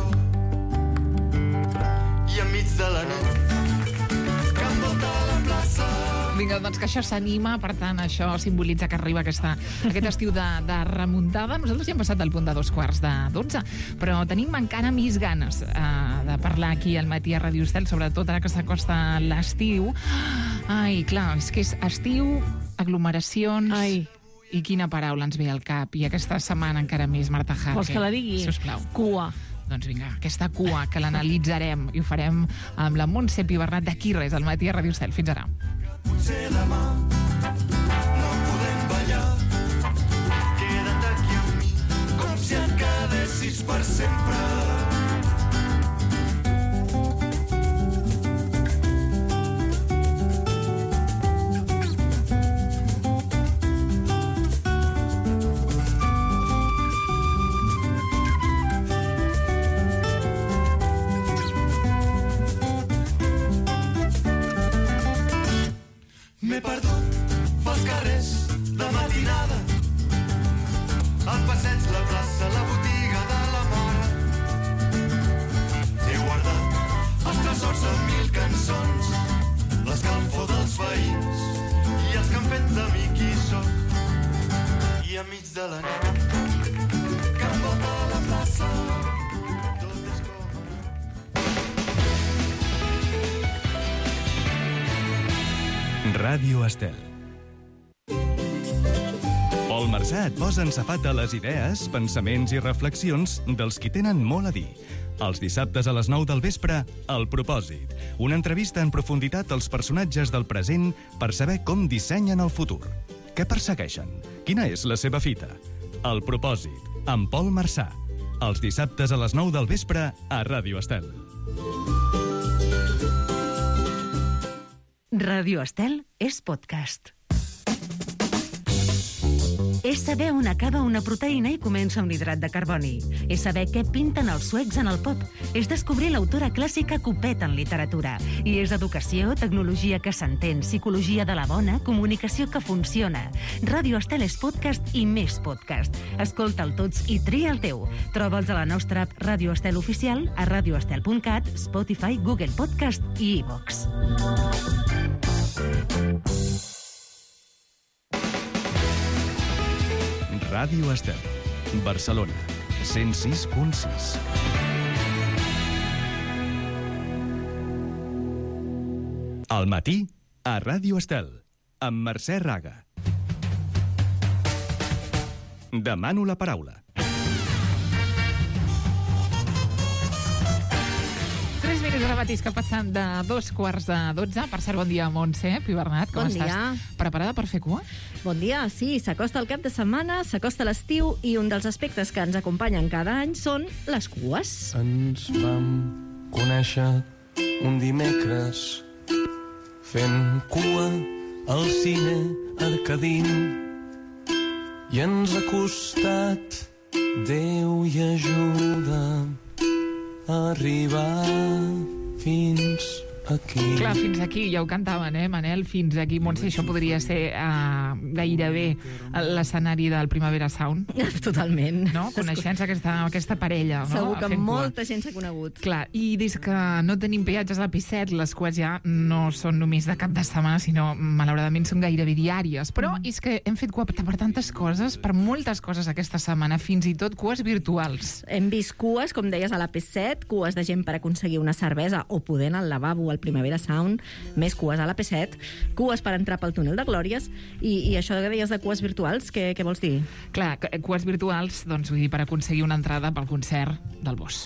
I enmig de la nit, que envolta la plaça. Vinga, doncs que això s'anima, per tant, això simbolitza que arriba aquesta, aquest estiu de, de remuntada. Nosaltres ja hem passat del punt de dos quarts de dotze, però tenim encara més ganes eh, de parlar aquí al matí a Ràdio Estel, sobretot ara que s'acosta l'estiu. Ai, clar, és que és estiu, aglomeracions... Ai. I quina paraula ens ve al cap. I aquesta setmana encara més, Marta Jarque. Vols que la digui? Sisplau. Cua. Doncs vinga, aquesta cua, que l'analitzarem i ho farem amb la Montse Pibernat d'Aquí Res, al matí a Ràdio Estel. Fins ara. Potser demà no podem ballar. Queda't aquí amb mi, com si et quedessis per sempre. M'he perdut pels carrers de matinada, al passeig, la plaça, la botiga de la mare. He guardat els tresors en mil cançons, l'escalfor dels veïns i els que han fet de mi qui soc. I enmig de la nit, que envolta la plaça, tot és com... Ràdio Estel. Pol Marsà et posa en safata les idees, pensaments i reflexions dels qui tenen molt a dir. Els dissabtes a les nou del vespre, El Propòsit. Una entrevista en profunditat als personatges del present per saber com dissenyen el futur. Què persegueixen? Quina és la seva fita? El Propòsit, amb Pol Marsà. Els dissabtes a les nou del vespre a Ràdio Estel. Ràdio Estel és podcast. És saber on acaba una proteïna i comença un hidrat de carboni. És saber què pinten els suecs en el pop. És descobrir l'autora clàssica que ho peta en literatura. I és educació, tecnologia que s'entén, psicologia de la bona, comunicació que funciona. Ràdio Estel és podcast i més podcast. Escolta'l tots i tria el teu. Troba'ls a la nostra app Ràdio Estel Oficial, a radioestel punt cat, Spotify, Google Podcast i iVox. Ràdio Estel, Barcelona, cent sis punt sis. Al matí, a Ràdio Estel, amb Mercè Raga. Demano la paraula. Tres minuts ara mateix que passen de dos quarts de dotze. Per cert, bon dia, Montse Pibernat. Com bon estàs? Dia. Preparada per fer cua? Bon dia, sí. S'acosta el cap de setmana, s'acosta l'estiu i un dels aspectes que ens acompanyen cada any són les cues. Ens vam conèixer un dimecres fent cua al cine Arcadín i ens ha costat Déu i ajuda a arribar fins aquí. Clar, fins aquí, ja ho cantaven, eh, Manel? Fins aquí, Montse, això podria ser uh, gairebé l'escenari del Primavera Sound. Totalment. No? Coneixent aquesta, aquesta parella, no? Segur que Fent molta cua. gent s'ha conegut. Clar, i des que no tenim peatges a l'A P set, les cues ja no són només de cap de setmana, sinó, malauradament, són gairebé diàries. Però mm. és que hem fet cua per tantes coses, per moltes coses aquesta setmana, fins i tot cues virtuals. Hem vist cues, com deies, a l'A P set, cues de gent per aconseguir una cervesa o poder anar al lavabo al Primavera Sound, més cues a l'A P set, cues per entrar pel túnel de Glòries, i, i això que deies de cues virtuals, què, què vols dir? Clar, cues virtuals, doncs vull dir, per aconseguir una entrada pel concert del Bosch.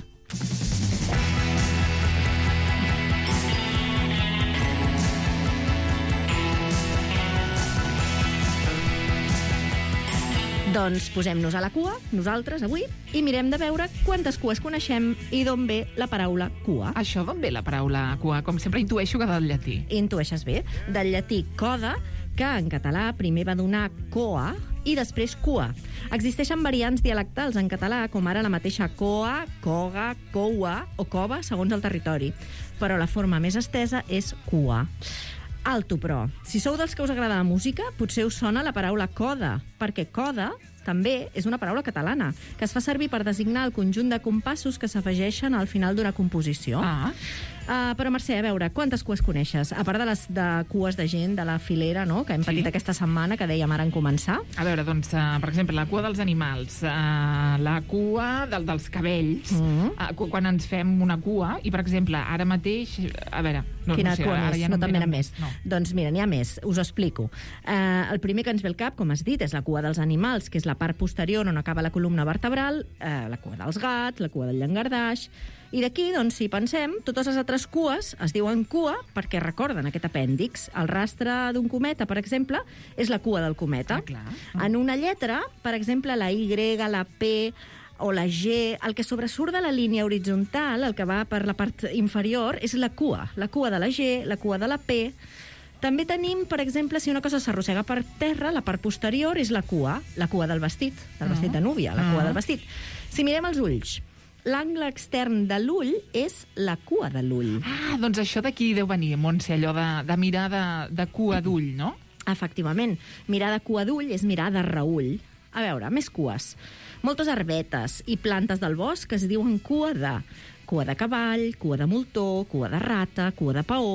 Doncs posem-nos a la cua, nosaltres, avui, i mirem de veure quantes cues coneixem i d'on ve la paraula cua. Això d'on ve la paraula cua? Com sempre intueixo que del llatí. Intueixes bé. Del llatí coda, que en català primer va donar coa i després cua. Existeixen variants dialectals en català, com ara la mateixa coa, coga, coua o cova, segons el territori. Però la forma més estesa és cua. Alto, però. Si sou dels que us agrada la música, potser us sona la paraula coda, perquè coda també és una paraula catalana, que es fa servir per designar el conjunt de compassos que s'afegeixen al final d'una composició. Ah. Uh, però, Mercè, a veure, quantes cues coneixes? A part de les de cues de gent de la filera, no?, que hem patit sí. aquesta setmana, que dèiem ara en començar. A veure, doncs, uh, per exemple, la cua dels animals, uh, la cua del, dels cabells, mm-hmm. uh, quan ens fem una cua, i, per exemple, ara mateix... A veure, no, Quina no sé, cua ara més? ja no no te'n venen més. més. No. Doncs mira, n'hi ha més, us ho explico. Uh, el primer que ens ve al cap, com has dit, és la cua dels animals, que és la part posterior on acaba la columna vertebral, uh, la cua dels gats, la cua del llangardaix... I d'aquí, doncs, si pensem, totes les altres cues es diuen cua perquè recorden aquest apèndix. El rastre d'un cometa, per exemple, és la cua del cometa. Ah, clar. Ah. En una lletra, per exemple, la Y, la P o la G, el que sobresurt de la línia horitzontal, el que va per la part inferior, és la cua. La cua de la G, la cua de la P... També tenim, per exemple, si una cosa s'arrossega per terra, la part posterior és la cua, la cua del vestit, del vestit de núvia, la cua del vestit. Si mirem els ulls, l'angle extern de l'ull és la cua de l'ull. Ah, doncs això d'aquí deu venir, Montse, allò de, de mirar de, de cua d'ull, no? Efectivament. Mirar de cua d'ull és mirar de reull. A veure, més cues. Moltes herbetes i plantes del bosc que es diuen cua de. Cua de cavall, cua de moltó, cua de rata, cua de paó.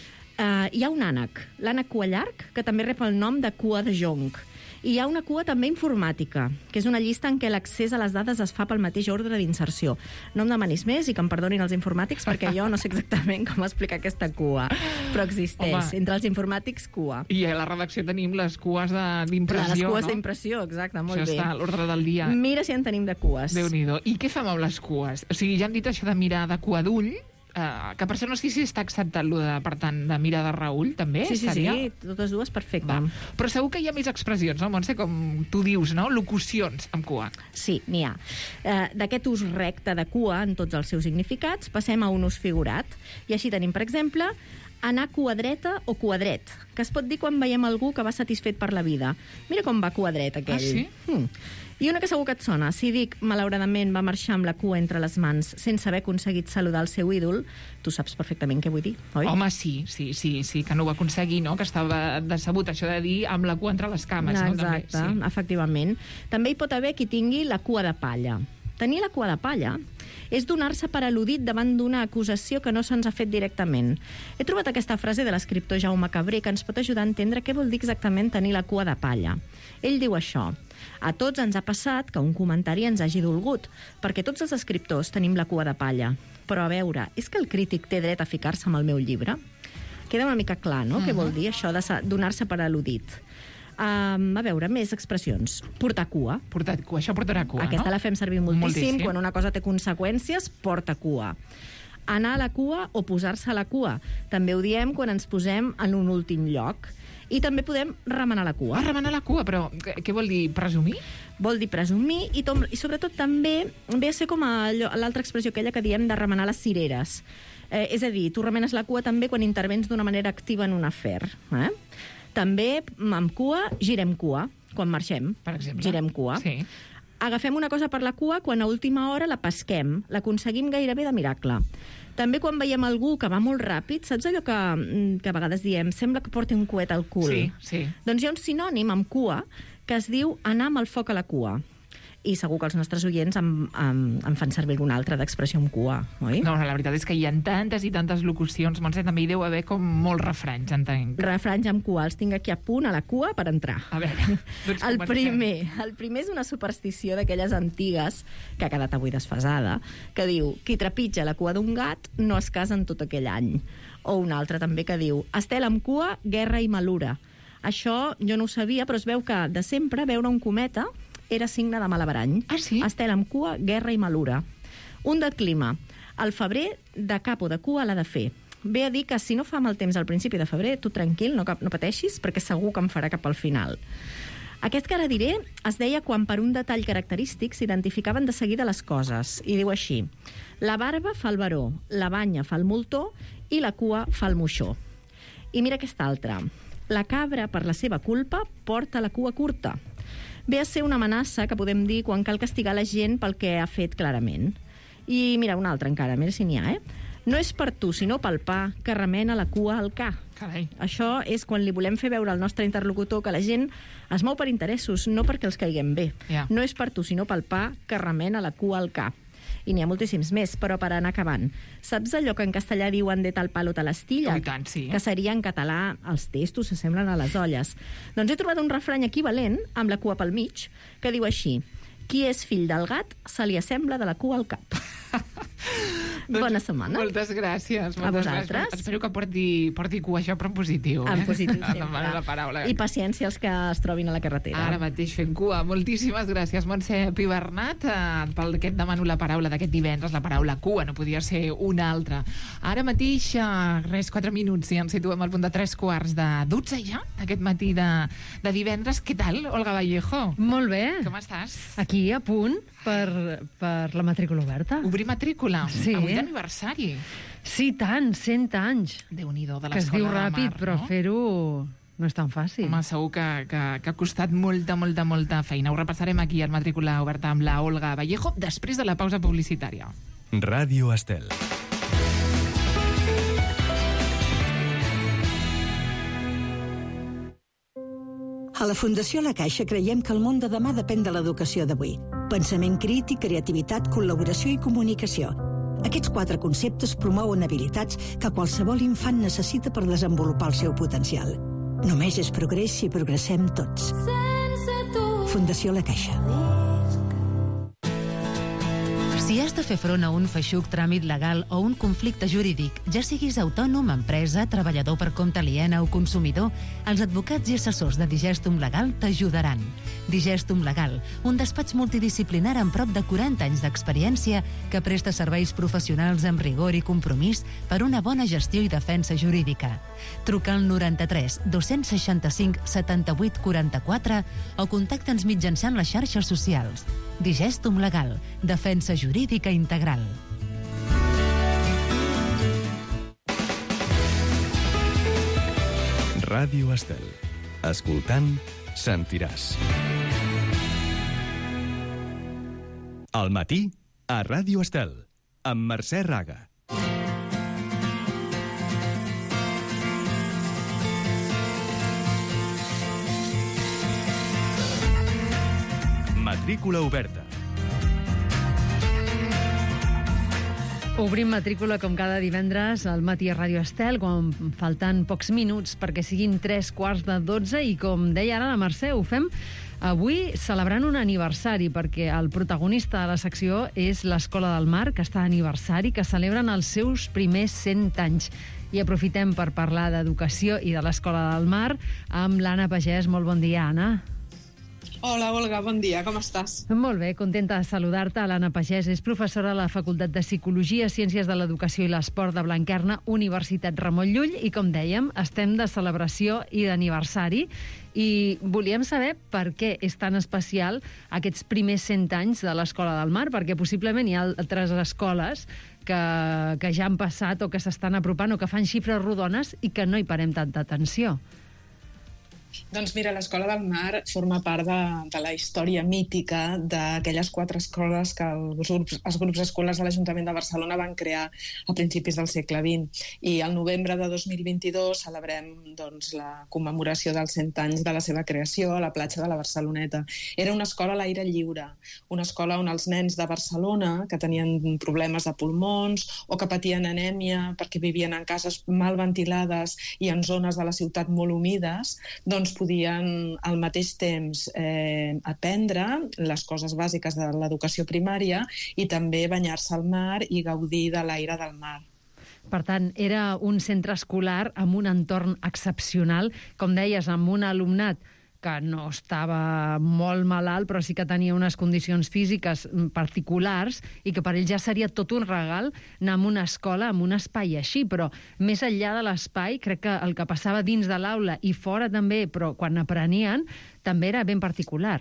Uh, hi ha un ànec, l'ànec cua llarg, que també rep el nom de cua de jonc. I hi ha una cua també informàtica, que és una llista en què l'accés a les dades es fa pel mateix ordre d'inserció. No em demanis més i que em perdonin els informàtics perquè jo no sé exactament com explicar aquesta cua, però existeix. Home. Entre els informàtics, cua. I a la redacció tenim les cues d'impressió, no? Les cues d'impressió, exacte, molt això bé. Això està a l'ordre del dia. Mira si en tenim de cues. Déu-n'hi-do. I què fem amb les cues? O sigui, ja han dit això de mirar de cua d'ull, Uh, que per això no sé si està acceptat lo de, per tant, de mirar de reull, també? Sí, sí, seria? sí, totes dues perfecte. Va. Però segur que hi ha més expressions, no, Montse? Com tu dius, no? Locucions amb cua. Sí, n'hi ha. Uh, D'aquest ús recte de cua en tots els seus significats passem a un ús figurat. I així tenim, per exemple, anar cua dreta o cua dret, que es pot dir quan veiem algú que va satisfet per la vida. Mira com va cua dret, aquell. Ah, sí? Hmm. I una que segur que et sona. Si dic, malauradament, va marxar amb la cua entre les mans sense haver aconseguit saludar el seu ídol, tu saps perfectament què vull dir, oi? Home, sí, sí, sí, sí, que no ho va aconseguir, no? Que estava decebut, això de dir amb la cua entre les cames, no? Exacte, També, sí. Efectivament. També hi pot haver qui tingui la cua de palla. Tenir la cua de palla és donar-se per al·ludit davant d'una acusació que no se'ns ha fet directament. He trobat aquesta frase de l'escriptor Jaume Cabré que ens pot ajudar a entendre què vol dir exactament tenir la cua de palla. Ell diu això: a tots ens ha passat que un comentari ens hagi dolgut, perquè tots els escriptors tenim la cua de palla. Però a veure, és que el crític té dret a ficar-se amb el meu llibre? Queda una mica clar, no?, uh-huh. Què vol dir això de donar-se per al·ludit. Um, a veure, més expressions. Portar cua. Portar cua, això portarà cua, Aquesta no? la fem servir moltíssim. Moltíssim. Quan una cosa té conseqüències, porta cua. Anar a la cua o posar-se a la cua. També ho diem quan ens posem en un últim lloc. I també podem remenar la cua. Ah, remenar la cua, però què vol dir? Presumir? Vol dir presumir i, tom, i sobretot també ve a ser com l'altra expressió aquella que diem de remenar les cireres. Eh, és a dir, tu remenes la cua també quan intervens d'una manera activa en un afer. Eh? També, amb cua, girem cua. Quan marxem, per exemple, girem cua. Sí. Agafem una cosa per la cua quan a última hora la pesquem. L'aconseguim gairebé de miracle. També quan veiem algú que va molt ràpid, saps allò que, que a vegades diem sembla que porti un coet al cul? Sí, sí. Doncs hi ha un sinònim amb cua que es diu anar amb el foc a la cua. I segur que els nostres oients em, em, em fan servir alguna altra d'expressió amb cua, oi? No, no, la veritat és que hi ha tantes i tantes locucions, Montse, també hi deu haver com molts refranys, entenc. Refranys amb cua, els tinc aquí a punt a la cua per entrar. A veure, doncs el primer, el primer és una superstició d'aquelles antigues, que ha quedat avui desfasada, que diu, qui trepitja la cua d'un gat no es casa en tot aquell any. O una altra també que diu, estel amb cua, guerra i malura. Això jo no ho sabia, però es veu que de sempre veure un cometa era signe de malabarany. Ah, sí? Estel amb cua, guerra i malura. Un de clima. El febrer, de cap o de cua, l'ha de fer. Ve a dir que si no fa mal temps al principi de febrer, tu tranquil, no, no pateixis, perquè segur que em farà cap al final. Aquest que ara diré es deia quan per un detall característic s'identificaven de seguida les coses. I diu així: la barba fa el baró, la banya fa el moltó i la cua fa el moixó. I mira aquesta altra. La cabra, per la seva culpa, porta la cua curta. Ve a ser una amenaça que podem dir quan cal castigar la gent pel que ha fet clarament. I mira, una altra encara, mira si n'hi ha, eh? No és per tu, sinó pel pa, que remena la cua al ca. Carai. Això és quan li volem fer veure al nostre interlocutor que la gent es mou per interessos, no perquè els caiguem bé. Ja. No és per tu, sinó pel pa, que remena la cua al ca. I n'hi ha moltíssims més, però per anar acabant. Saps allò que en castellà diuen de tal palo tal astilla? Oh, i tant, sí. Que seria en català els testos s'assemblen a les olles. Doncs he trobat un refrany equivalent, amb la cua pel mig, que diu així: qui és fill del gat se li assembla de la cua al cap. Bona setmana. Moltes gràcies. A Moltes vosaltres. gràcies. Espero que porti, porti cua això, però en positiu. En eh? positiu sempre. Demano la paraula. I paciència als que es trobin a la carretera. Ara mateix fent cua. Moltíssimes gràcies, Montse Pibernat, eh, pel que et demano la paraula d'aquest divendres, la paraula cua, no podia ser una altra. Ara mateix, eh, res, quatre minuts, i ens situem al punt de tres quarts de dotze ja, aquest matí de, de divendres. Què tal, Olga Vallejo? Molt bé. Com estàs? Aquí, a punt, per, per la matrícula oberta. Obrir matrícula? Sí. Avui d'aniversari. Sí, tant, cent anys. Déu-n'hi-do, de Que es diu l'escola de ràpid, Mar, però no? fer-ho no és tan fàcil. Home, segur que, que, que ha costat molta, molta, molta feina. Ho repassarem aquí al matrícula oberta amb la Olga Vallejo després de la pausa publicitària. Ràdio Estel. A la Fundació La Caixa creiem que el món de demà depèn de l'educació d'avui. Pensament crític, creativitat, col·laboració i comunicació. Aquests quatre conceptes promouen habilitats que qualsevol infant necessita per desenvolupar el seu potencial. Només és progrés si progressem tots. Fundació La Caixa. Si has de fer front a un feixuc tràmit legal o un conflicte jurídic, ja siguis autònom, empresa, treballador per compte aliena o consumidor, els advocats i assessors de Digestum Legal t'ajudaran. Digestum Legal, un despatx multidisciplinar amb prop de quaranta anys d'experiència que presta serveis professionals amb rigor i compromís per una bona gestió i defensa jurídica. Truca al noranta-tres dos-cents seixanta-cinc setanta-vuit quaranta-quatre o contacta'ns mitjançant les xarxes socials. Digestum Legal, defensa jurídica integral. Ràdio Estel. Escoltant, sentiràs. Al matí, a Ràdio Estel, amb Mercè Raga. Matrícula oberta. Obrim matrícula com cada divendres al matí a Ràdio Estel, quan falten pocs minuts perquè siguin tres quarts de dotze, i com deia ara la Mercè, ho fem avui celebrant un aniversari, perquè el protagonista de la secció és l'Escola del Mar, que està d'aniversari, que celebren els seus primers cent anys. I aprofitem per parlar d'educació i de l'Escola del Mar amb l'Anna Pagès. Molt bon dia, Anna. Hola, Olga, bon dia, com estàs? Molt bé, contenta de saludar-te. L'Anna Pagès és professora a la Facultat de Psicologia, Ciències de l'Educació i l'Esport de Blanquerna, Universitat Ramon Llull, i com dèiem, estem de celebració i d'aniversari, i volíem saber per què és tan especial aquests primers cent anys de l'Escola del Mar, perquè possiblement hi ha altres escoles que, que ja han passat o que s'estan apropant o que fan xifres rodones i que no hi parem tanta atenció. Doncs mira, l'Escola del Mar forma part de, de la història mítica d'aquelles quatre escoles que els grups, els grups escolars de l'Ajuntament de Barcelona van crear a principis del segle vint. I al novembre de dos mil vint-i-dos celebrem doncs, la commemoració dels cent anys de la seva creació a la platja de la Barceloneta. Era una escola a l'aire lliure, una escola on els nens de Barcelona que tenien problemes de pulmons o que patien anèmia perquè vivien en cases mal ventilades i en zones de la ciutat molt humides, doncs podien al mateix temps eh, aprendre les coses bàsiques de l'educació primària i també banyar-se al mar i gaudir de l'aire del mar. Per tant, era un centre escolar amb un entorn excepcional, com deies, amb un alumnat que no estava molt malalt, però sí que tenia unes condicions físiques particulars i que per ell ja seria tot un regal anar a una escola, amb un espai així, però més enllà de l'espai, crec que el que passava dins de l'aula i fora també, però quan aprenien, també era ben particular.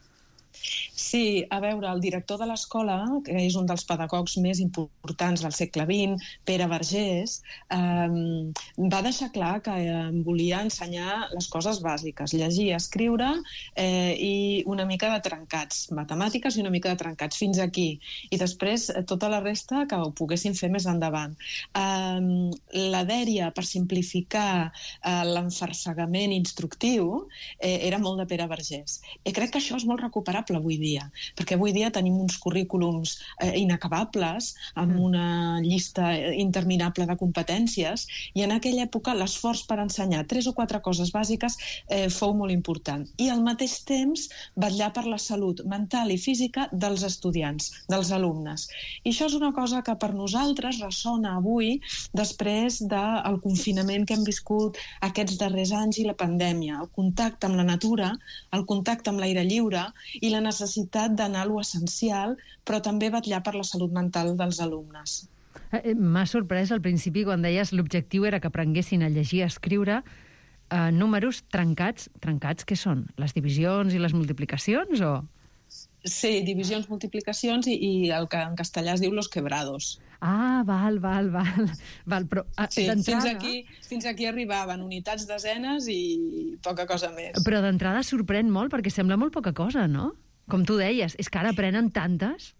Sí, a veure, el director de l'escola, que és un dels pedagogs més importants del segle vint, Pere Vergés, eh, va deixar clar que eh, volia ensenyar les coses bàsiques, llegir, escriure eh, i una mica de trencats, matemàtiques i una mica de trencats, fins aquí. I després eh, tota la resta que ho poguessin fer més endavant. Eh, la dèria per simplificar eh, l'enfarsegament instructiu eh, era molt de Pere Vergés. I crec que això és molt recuperable avui dia, perquè avui dia tenim uns currículums eh, inacabables, amb una llista interminable de competències, i en aquella època l'esforç per ensenyar tres o quatre coses bàsiques eh, fou molt important. I al mateix temps vetllar per la salut mental i física dels estudiants, dels alumnes. I això és una cosa que per nosaltres ressona avui després del confinament que hem viscut aquests darrers anys i la pandèmia, el contacte amb la natura, el contacte amb l'aire lliure i la necessitat d'anar a lo essencial, però també vetllar per la salut mental dels alumnes. M'ha sorprès al principi quan deies l'objectiu era que aprenguessin a llegir i a escriure eh, números trencats. Trencats què són? Les divisions i les multiplicacions o...? Sí, divisions, multiplicacions i, i el que en castellà es diu los quebrados. Ah, val, val, val. val però, sí, fins aquí, fins aquí arribaven unitats, desenes i poca cosa més. Però d'entrada sorprèn molt perquè sembla molt poca cosa, no? Com tu deies, és que ara aprenen tantes.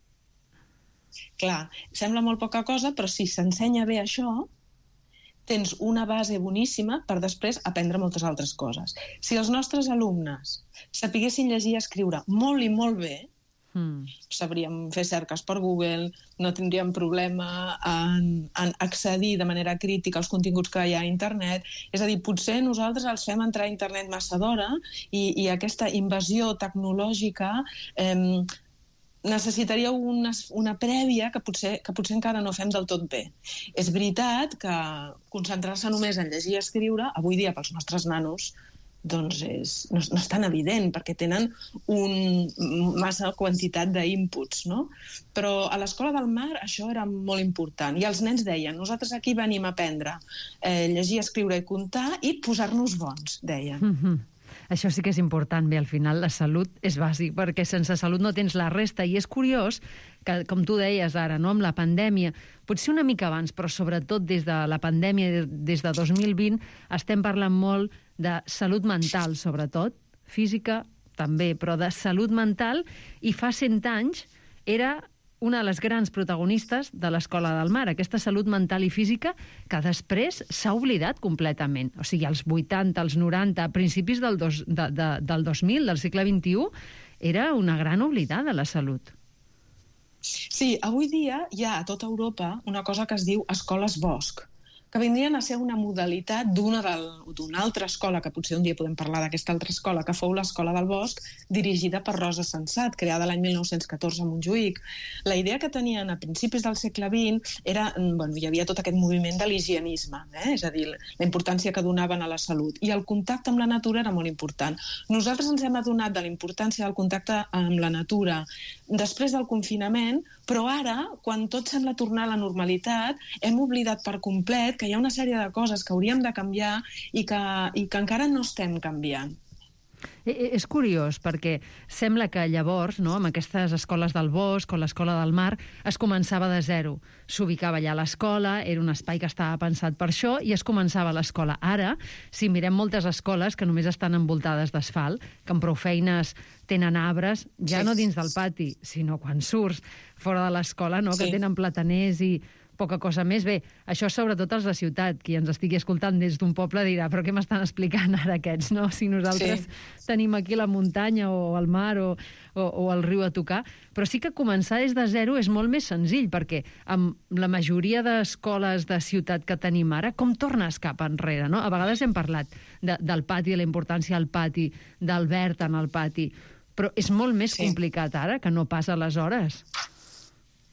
Clar, sembla molt poca cosa, però si s'ensenya bé això, tens una base boníssima per després aprendre moltes altres coses. Si els nostres alumnes sapiguessin llegir i escriure molt i molt bé, mm. sabríem fer cerques per Google, no tindríem problema en, en accedir de manera crítica als continguts que hi ha a internet. És a dir, potser nosaltres els fem entrar a internet massa d'hora i, i aquesta invasió tecnològica eh, necessitaria una, una prèvia que potser, que potser encara no fem del tot bé. És veritat que concentrar-se només en llegir i escriure, avui dia pels nostres nanos, doncs és, no, no és tan evident, perquè tenen un, massa quantitat d'inputs, no? Però a l'Escola del Mar això era molt important. I els nens deien, nosaltres aquí venim a aprendre eh, llegir, escriure i comptar i posar-nos bons, deien. Mm-hmm. Això sí que és important. Bé, al final la salut és bàsic, perquè sense salut no tens la resta. I és curiós que, com tu deies ara, no, amb la pandèmia, potser una mica abans, però sobretot des de la pandèmia, des de dos mil vint, estem parlant molt de salut mental, sobretot, física també, però de salut mental, i fa cent anys era una de les grans protagonistes de l'Escola del Mar, aquesta salut mental i física que després s'ha oblidat completament. O sigui, als vuitanta, als noranta, a principis del, dos, de, de, del dos mil, del segle vint-i-u, era una gran oblidada la salut. Sí, avui dia hi ha a tota Europa una cosa que es diu escoles bosc, que vindrien a ser una modalitat d'una d'una altra escola, que potser un dia podem parlar d'aquesta altra escola, que fou l'Escola del Bosc, dirigida per Rosa Sensat, creada l'any mil nou-cents catorze a Montjuïc. La idea que tenien a principis del segle vint era, bueno, hi havia tot aquest moviment de l'higienisme, eh? És a dir, la importància que donaven a la salut, i el contacte amb la natura era molt important. Nosaltres ens hem adonat de la importància del contacte amb la natura després del confinament, però ara, quan tot sembla tornar a la normalitat, hem oblidat per complet que hi ha una sèrie de coses que hauríem de canviar i que, i que encara no estem canviant. És curiós, perquè sembla que llavors, no, amb aquestes escoles del bosc o l'Escola del Mar, es començava de zero. S'ubicava allà a l'escola, era un espai que estava pensat per això, i es començava l'escola. Ara, si mirem moltes escoles que només estan envoltades d'asfalt, que amb prou feines tenen arbres, ja sí. no dins del pati, sinó quan surts fora de l'escola, no, sí. que tenen plataners i poca cosa més. Bé, això sobretot els de ciutat. Qui ens estigui escoltant des d'un poble dirà, però què m'estan explicant ara aquests, no? Si nosaltres sí. tenim aquí la muntanya o el mar o, o, o el riu a tocar. Però sí que començar des de zero és molt més senzill, perquè amb la majoria d'escoles de ciutat que tenim ara, com tornes cap enrere, no? A vegades hem parlat de, del pati, de la importància del pati, del verd en el pati, però és molt més sí. complicat ara que no pas aleshores.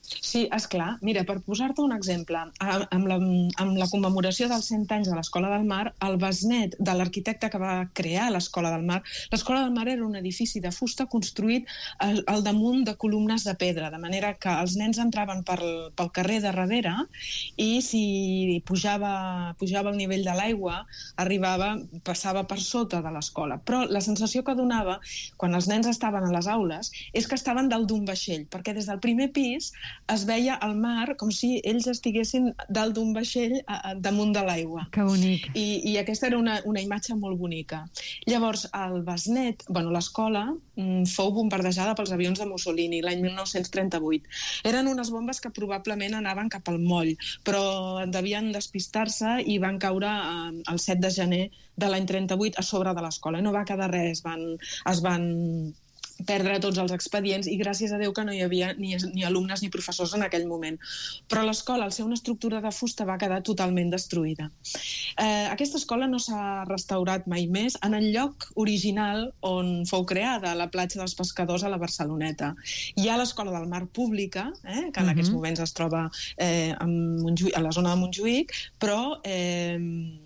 Sí, esclar. Mira, per posar-te un exemple, amb la, amb la commemoració dels cent anys de l'Escola del Mar, el besnet de l'arquitecte que va crear l'Escola del Mar, l'Escola del Mar era un edifici de fusta construït al, al damunt de columnes de pedra, de manera que els nens entraven per, pel carrer de darrere i si pujava, pujava el nivell de l'aigua, arribava, passava per sota de l'escola. Però la sensació que donava, quan els nens estaven a les aules, és que estaven dalt d'un vaixell, perquè des del primer pis es veia el mar com si ells estiguessin dalt d'un vaixell a, a, damunt de l'aigua. Que bonic. I, i aquesta era una, una imatge molt bonica. Llavors, el besnet, bueno, l'escola, mm, fou bombardejada pels avions de Mussolini l'any mil nou-cents trenta-vuit. Eren unes bombes que probablement anaven cap al moll, però devien despistar-se i van caure eh, el set de gener de l'any trenta-vuit a sobre de l'escola. No va quedar res, van, es van perdre tots els expedients i gràcies a Déu que no hi havia ni, ni alumnes ni professors en aquell moment. Però l'escola, al ser una estructura de fusta, va quedar totalment destruïda. Eh, aquesta escola no s'ha restaurat mai més en el lloc original on fou creada, a la platja dels Pescadors a la Barceloneta. Hi ha l'Escola del Mar Pública, eh, que en uh-huh. aquests moments es troba eh, a, Montjuïc, a la zona de Montjuïc, però eh,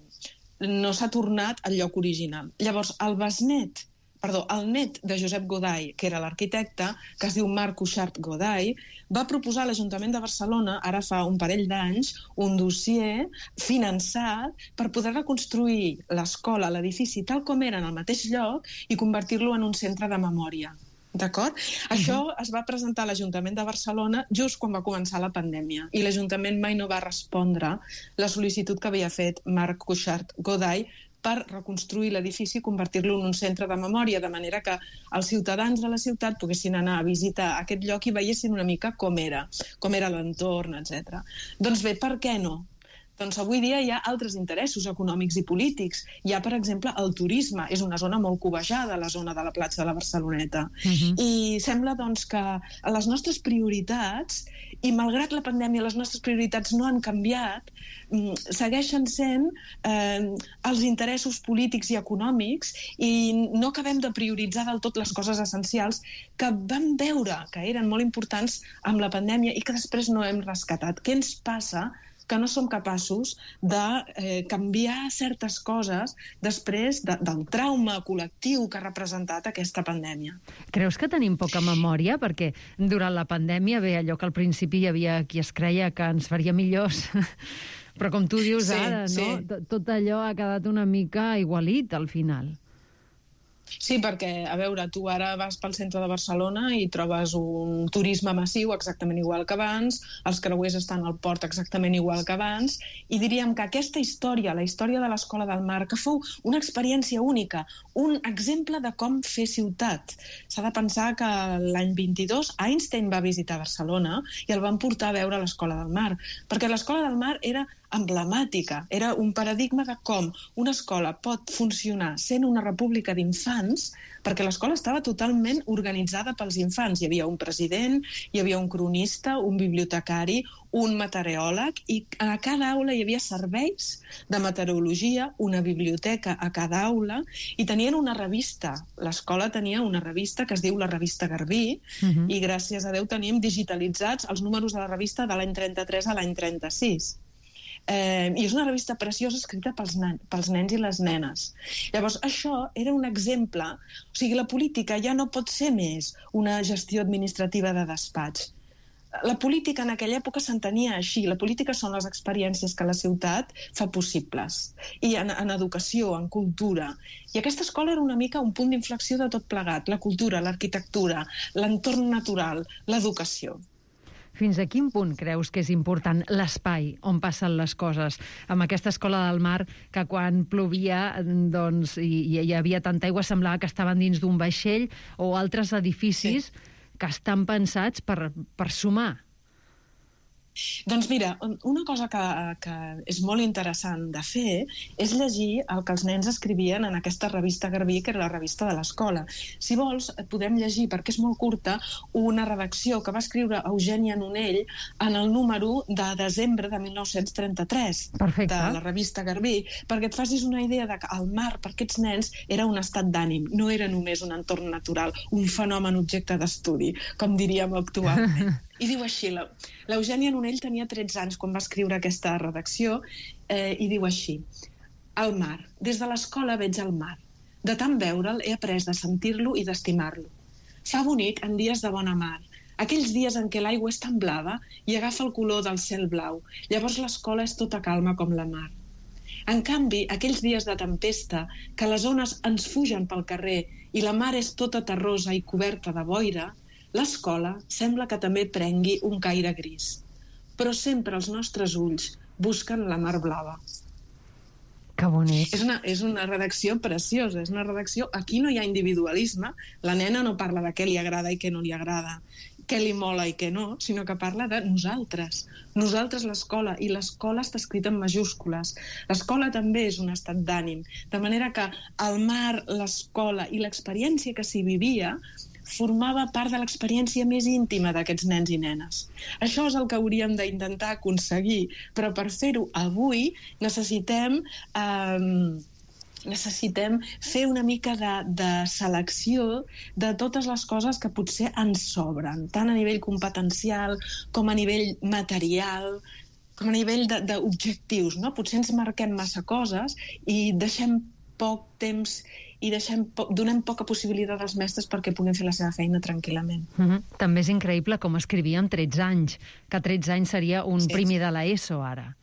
no s'ha tornat al lloc original. Llavors, el besnet Perdó, el net de Josep Goday, que era l'arquitecte, que es diu Marc Cuixart Goday, va proposar a l'Ajuntament de Barcelona, ara fa un parell d'anys, un dossier finançat per poder reconstruir l'escola, l'edifici, tal com era en el mateix lloc i convertir-lo en un centre de memòria. D'acord? Uh-huh. Això es va presentar a l'Ajuntament de Barcelona just quan va començar la pandèmia i l'Ajuntament mai no va respondre la sol·licitud que havia fet Marc Cuixart Goday per reconstruir l'edifici i convertir-lo en un centre de memòria, de manera que els ciutadans de la ciutat poguessin anar a visitar aquest lloc i veiessin una mica com era, com era l'entorn, etcètera. Doncs bé, per què no? Doncs avui dia hi ha altres interessos econòmics i polítics. Hi ha, per exemple, el turisme. És una zona molt cobejada, la zona de la platja de la Barceloneta. Uh-huh. I sembla doncs, que les nostres prioritats, i malgrat la pandèmia les nostres prioritats no han canviat, segueixen sent eh, els interessos polítics i econòmics i no acabem de prioritzar del tot les coses essencials que vam veure que eren molt importants amb la pandèmia i que després no hem rescatat. Què ens passa que no som capaços de eh, canviar certes coses després de, del trauma col·lectiu que ha representat aquesta pandèmia? Creus que tenim poca memòria? Perquè durant la pandèmia, bé, allò que al principi hi havia qui es creia que ens faria millors, però com tu dius sí, ara, sí. no? Tot allò ha quedat una mica igualit al final. Sí, perquè, a veure, tu ara vas pel centre de Barcelona i trobes un turisme massiu exactament igual que abans, els creuers estan al port exactament igual que abans, i diríem que aquesta història, la història de l'Escola del Mar, que fou una experiència única, un exemple de com fer ciutat. S'ha de pensar que l'any vint-i-dos Einstein va visitar Barcelona i el van portar a veure l'Escola del Mar, perquè l'Escola del Mar era emblemàtica, era un paradigma de com una escola pot funcionar sent una república d'infants, perquè l'escola estava totalment organitzada pels infants. Hi havia un president, hi havia un cronista, un bibliotecari, un meteoròleg, i a cada aula hi havia serveis de meteorologia, una biblioteca a cada aula, i tenien una revista. L'escola tenia una revista que es diu la Revista Garbí, uh-huh. i gràcies a Déu tenim digitalitzats els números de la revista de l'any trenta-tres a l'any trenta-sis. Eh, i és una revista preciosa escrita pels, nen, pels nens i les nenes. Llavors, això era un exemple. O sigui, la política ja no pot ser més una gestió administrativa de despatx. La política en aquella època s'entenia així. La política són les experiències que la ciutat fa possibles. I en, en educació, en cultura. I aquesta escola era una mica un punt d'inflexió de tot plegat. La cultura, l'arquitectura, l'entorn natural, l'educació. Fins a quin punt creus que és important l'espai on passen les coses? Amb aquesta Escola del Mar, que quan plovia doncs, i, i hi havia tanta aigua, semblava que estaven dins d'un vaixell, o altres edificis sí. que estan pensats per, per sumar. Doncs mira, una cosa que, que és molt interessant de fer és llegir el que els nens escrivien en aquesta revista Garbí, que era la revista de l'escola. Si vols, et podem llegir, perquè és molt curta, una redacció que va escriure Eugènia Nonell en el número de desembre de mil nou-cents trenta-tres Perfecte. De la revista Garbí, perquè et facis una idea de que el mar per aquests nens era un estat d'ànim, no era només un entorn natural, un fenomen objecte d'estudi, com diríem actualment. I diu així, l'Eugènia Nonell tenia tretze anys quan va escriure aquesta redacció, eh, i diu així: el mar. Des de l'escola veig el mar. De tant veure'l he après de sentir-lo i d'estimar-lo. Fa bonic en dies de bona mar. Aquells dies en què l'aigua és tan blava i agafa el color del cel blau. Llavors l'escola és tota calma com la mar. En canvi, aquells dies de tempesta, que les ones ens fugen pel carrer i la mar és tota terrosa i coberta de boira, l'escola sembla que també prengui un caire gris. Però sempre els nostres ulls busquen la mar blava. Que bonic. És una, és una redacció preciosa, és una redacció... Aquí no hi ha individualisme, la nena no parla de què li agrada i què no li agrada, què li mola i què no, sinó que parla de nosaltres. Nosaltres, l'escola, i l'escola està escrita en majúscules. L'escola també és un estat d'ànim, de manera que el mar, l'escola i l'experiència que s'hi vivia formava part de l'experiència més íntima d'aquests nens i nenes. Això és el que hauríem d'intentar aconseguir, però per fer-ho avui necessitem... Eh, necessitem fer una mica de, de selecció de totes les coses que potser ens sobren, tant a nivell competencial com a nivell material, com a nivell d'objectius, no? Potser ens marquem massa coses i deixem poc temps i deixem po donem poca possibilitat als mestres perquè puguin fer la seva feina tranquil·lament. Mm-hmm. També és increïble com escrivia amb tretze anys, que tretze anys seria un sí. primer de l'ESO ara.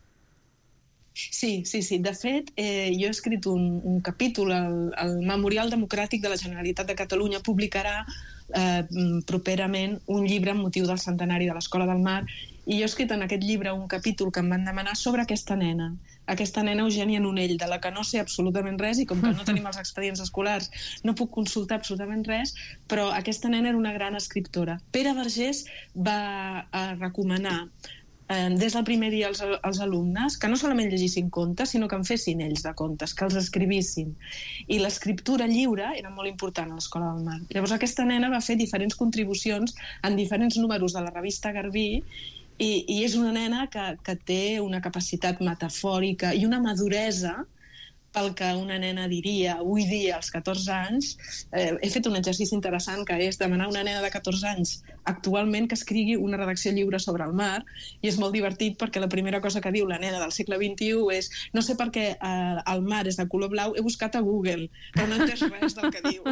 Sí, sí, sí. De fet, eh, jo he escrit un, un capítol, el, el Memorial Democràtic de la Generalitat de Catalunya publicarà eh, properament un llibre amb motiu del centenari de l'Escola del Mar, i jo he escrit en aquest llibre un capítol que em van demanar sobre aquesta nena, aquesta nena Eugènia Nonell, de la que no sé absolutament res, i com que no tenim els expedients escolars no puc consultar absolutament res, però aquesta nena era una gran escriptora. Pere Vergés va a recomanar des del primer dia als, als alumnes que no solament llegissin contes, sinó que en fessin ells de contes, que els escrivissin. I l'escriptura lliure era molt important a l'Escola del Mar. Llavors aquesta nena va fer diferents contribucions en diferents números de la revista Garbí, i, i és una nena que, que té una capacitat metafòrica i una maduresa pel que una nena diria avui dia als catorze anys. Eh, he fet un exercici interessant que és demanar a una nena de catorze anys actualment que escrigui una redacció lliure sobre el mar, i és molt divertit perquè la primera cosa que diu la nena del segle vint-i-u és: no sé per què eh, el mar és de color blau, he buscat a Google, però no he entès res del que diu.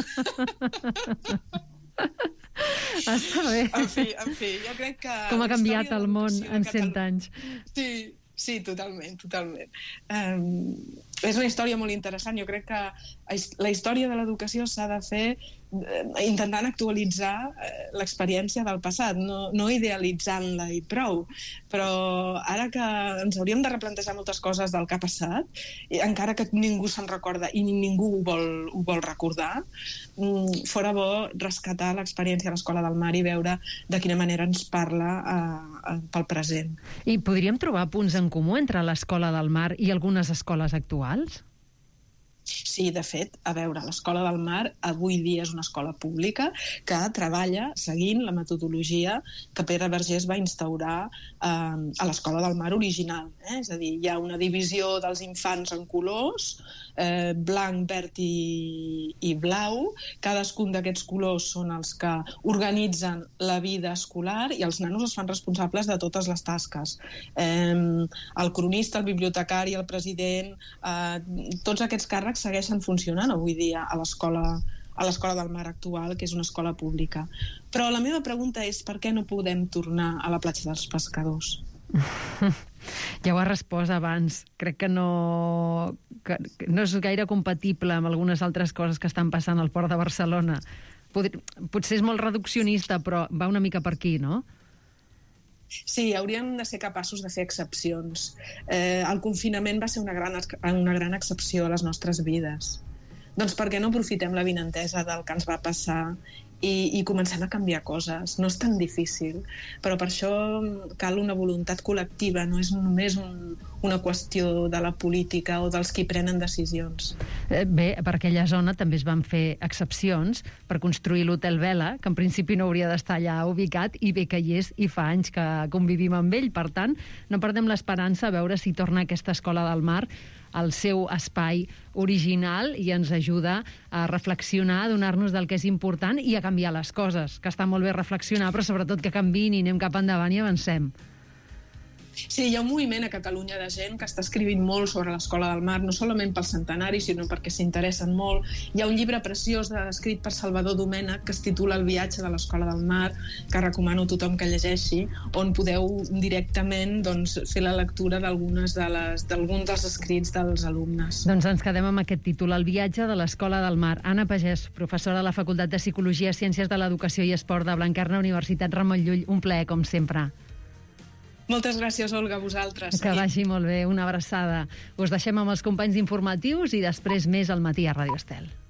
Està bé. En fi, en fi, jo crec que... Com ha canviat el món en cent anys. Sí, sí, totalment, totalment. Um, és una història molt interessant. Jo crec que la història de l'educació s'ha de fer eh, intentant actualitzar eh, l'experiència del passat, no, no idealitzant-la i prou. Però ara que ens hauríem de replantejar moltes coses del que ha passat, i encara que ningú se'n recorda i ningú ho vol, ho vol recordar, mm, fora bo rescatar l'experiència a l'Escola del Mar i veure de quina manera ens parla eh, pel present. I podríem trobar punts en comú entre l'Escola del Mar i algunes escoles actuals? Sí, de fet, a veure, l'Escola del Mar avui dia és una escola pública que treballa seguint la metodologia que Pere Vergés va instaurar eh, a l'Escola del Mar original. Eh? És a dir, hi ha una divisió dels infants en colors, eh, blanc, verd i, i blau. Cadascun d'aquests colors són els que organitzen la vida escolar i els nanos es fan responsables de totes les tasques. Eh, el cronista, el bibliotecari, el president, eh, tots aquests càrrecs segueixen funcionant avui dia a l'escola a l'Escola del Mar actual, que és una escola pública. Però la meva pregunta és per què no podem tornar a la platja dels pescadors? Ja ho has respost abans. Crec que no, que no és gaire compatible amb algunes altres coses que estan passant al Port de Barcelona. Potser és molt reduccionista, però va una mica per aquí, no? Sí, hauríem de ser capaços de fer excepcions. Eh, el confinament va ser una gran, una gran excepció a les nostres vides. Doncs per què no aprofitem la vinentesa del que ens va passar i, i comencem a canviar coses? No és tan difícil, però per això cal una voluntat col·lectiva, no és només un, una qüestió de la política o dels qui prenen decisions. Bé, per aquella zona també es van fer excepcions per construir l'Hotel Vela, que en principi no hauria d'estar allà ubicat, i bé que hi és, i fa anys que convivim amb ell. Per tant, no perdem l'esperança a veure si torna aquesta Escola del Mar el seu espai original i ens ajuda a reflexionar, a donar-nos del que és important i a canviar les coses, que està molt bé reflexionar, però sobretot que canviïn i anem cap endavant i avancem. Sí, hi ha un moviment a Catalunya de gent que està escrivint molt sobre l'Escola del Mar, no solament pel centenari, sinó perquè s'interessen molt. Hi ha un llibre preciós escrit per Salvador Domènech que es titula El viatge de l'Escola del Mar, que recomano a tothom que llegeixi, on podeu directament doncs, fer la lectura d'alguns de les, d'alguns dels escrits dels alumnes. Doncs ens quedem amb aquest títol, El viatge de l'Escola del Mar. Anna Pagès, professora a la Facultat de Psicologia, Ciències de l'Educació i Esport de Blanquerna, Universitat Ramon Llull. Un plaer, com sempre. Moltes gràcies, Olga, a vosaltres. Que vagi molt bé, una abraçada. Us deixem amb els companys informatius i després més al matí a Ràdio Estel.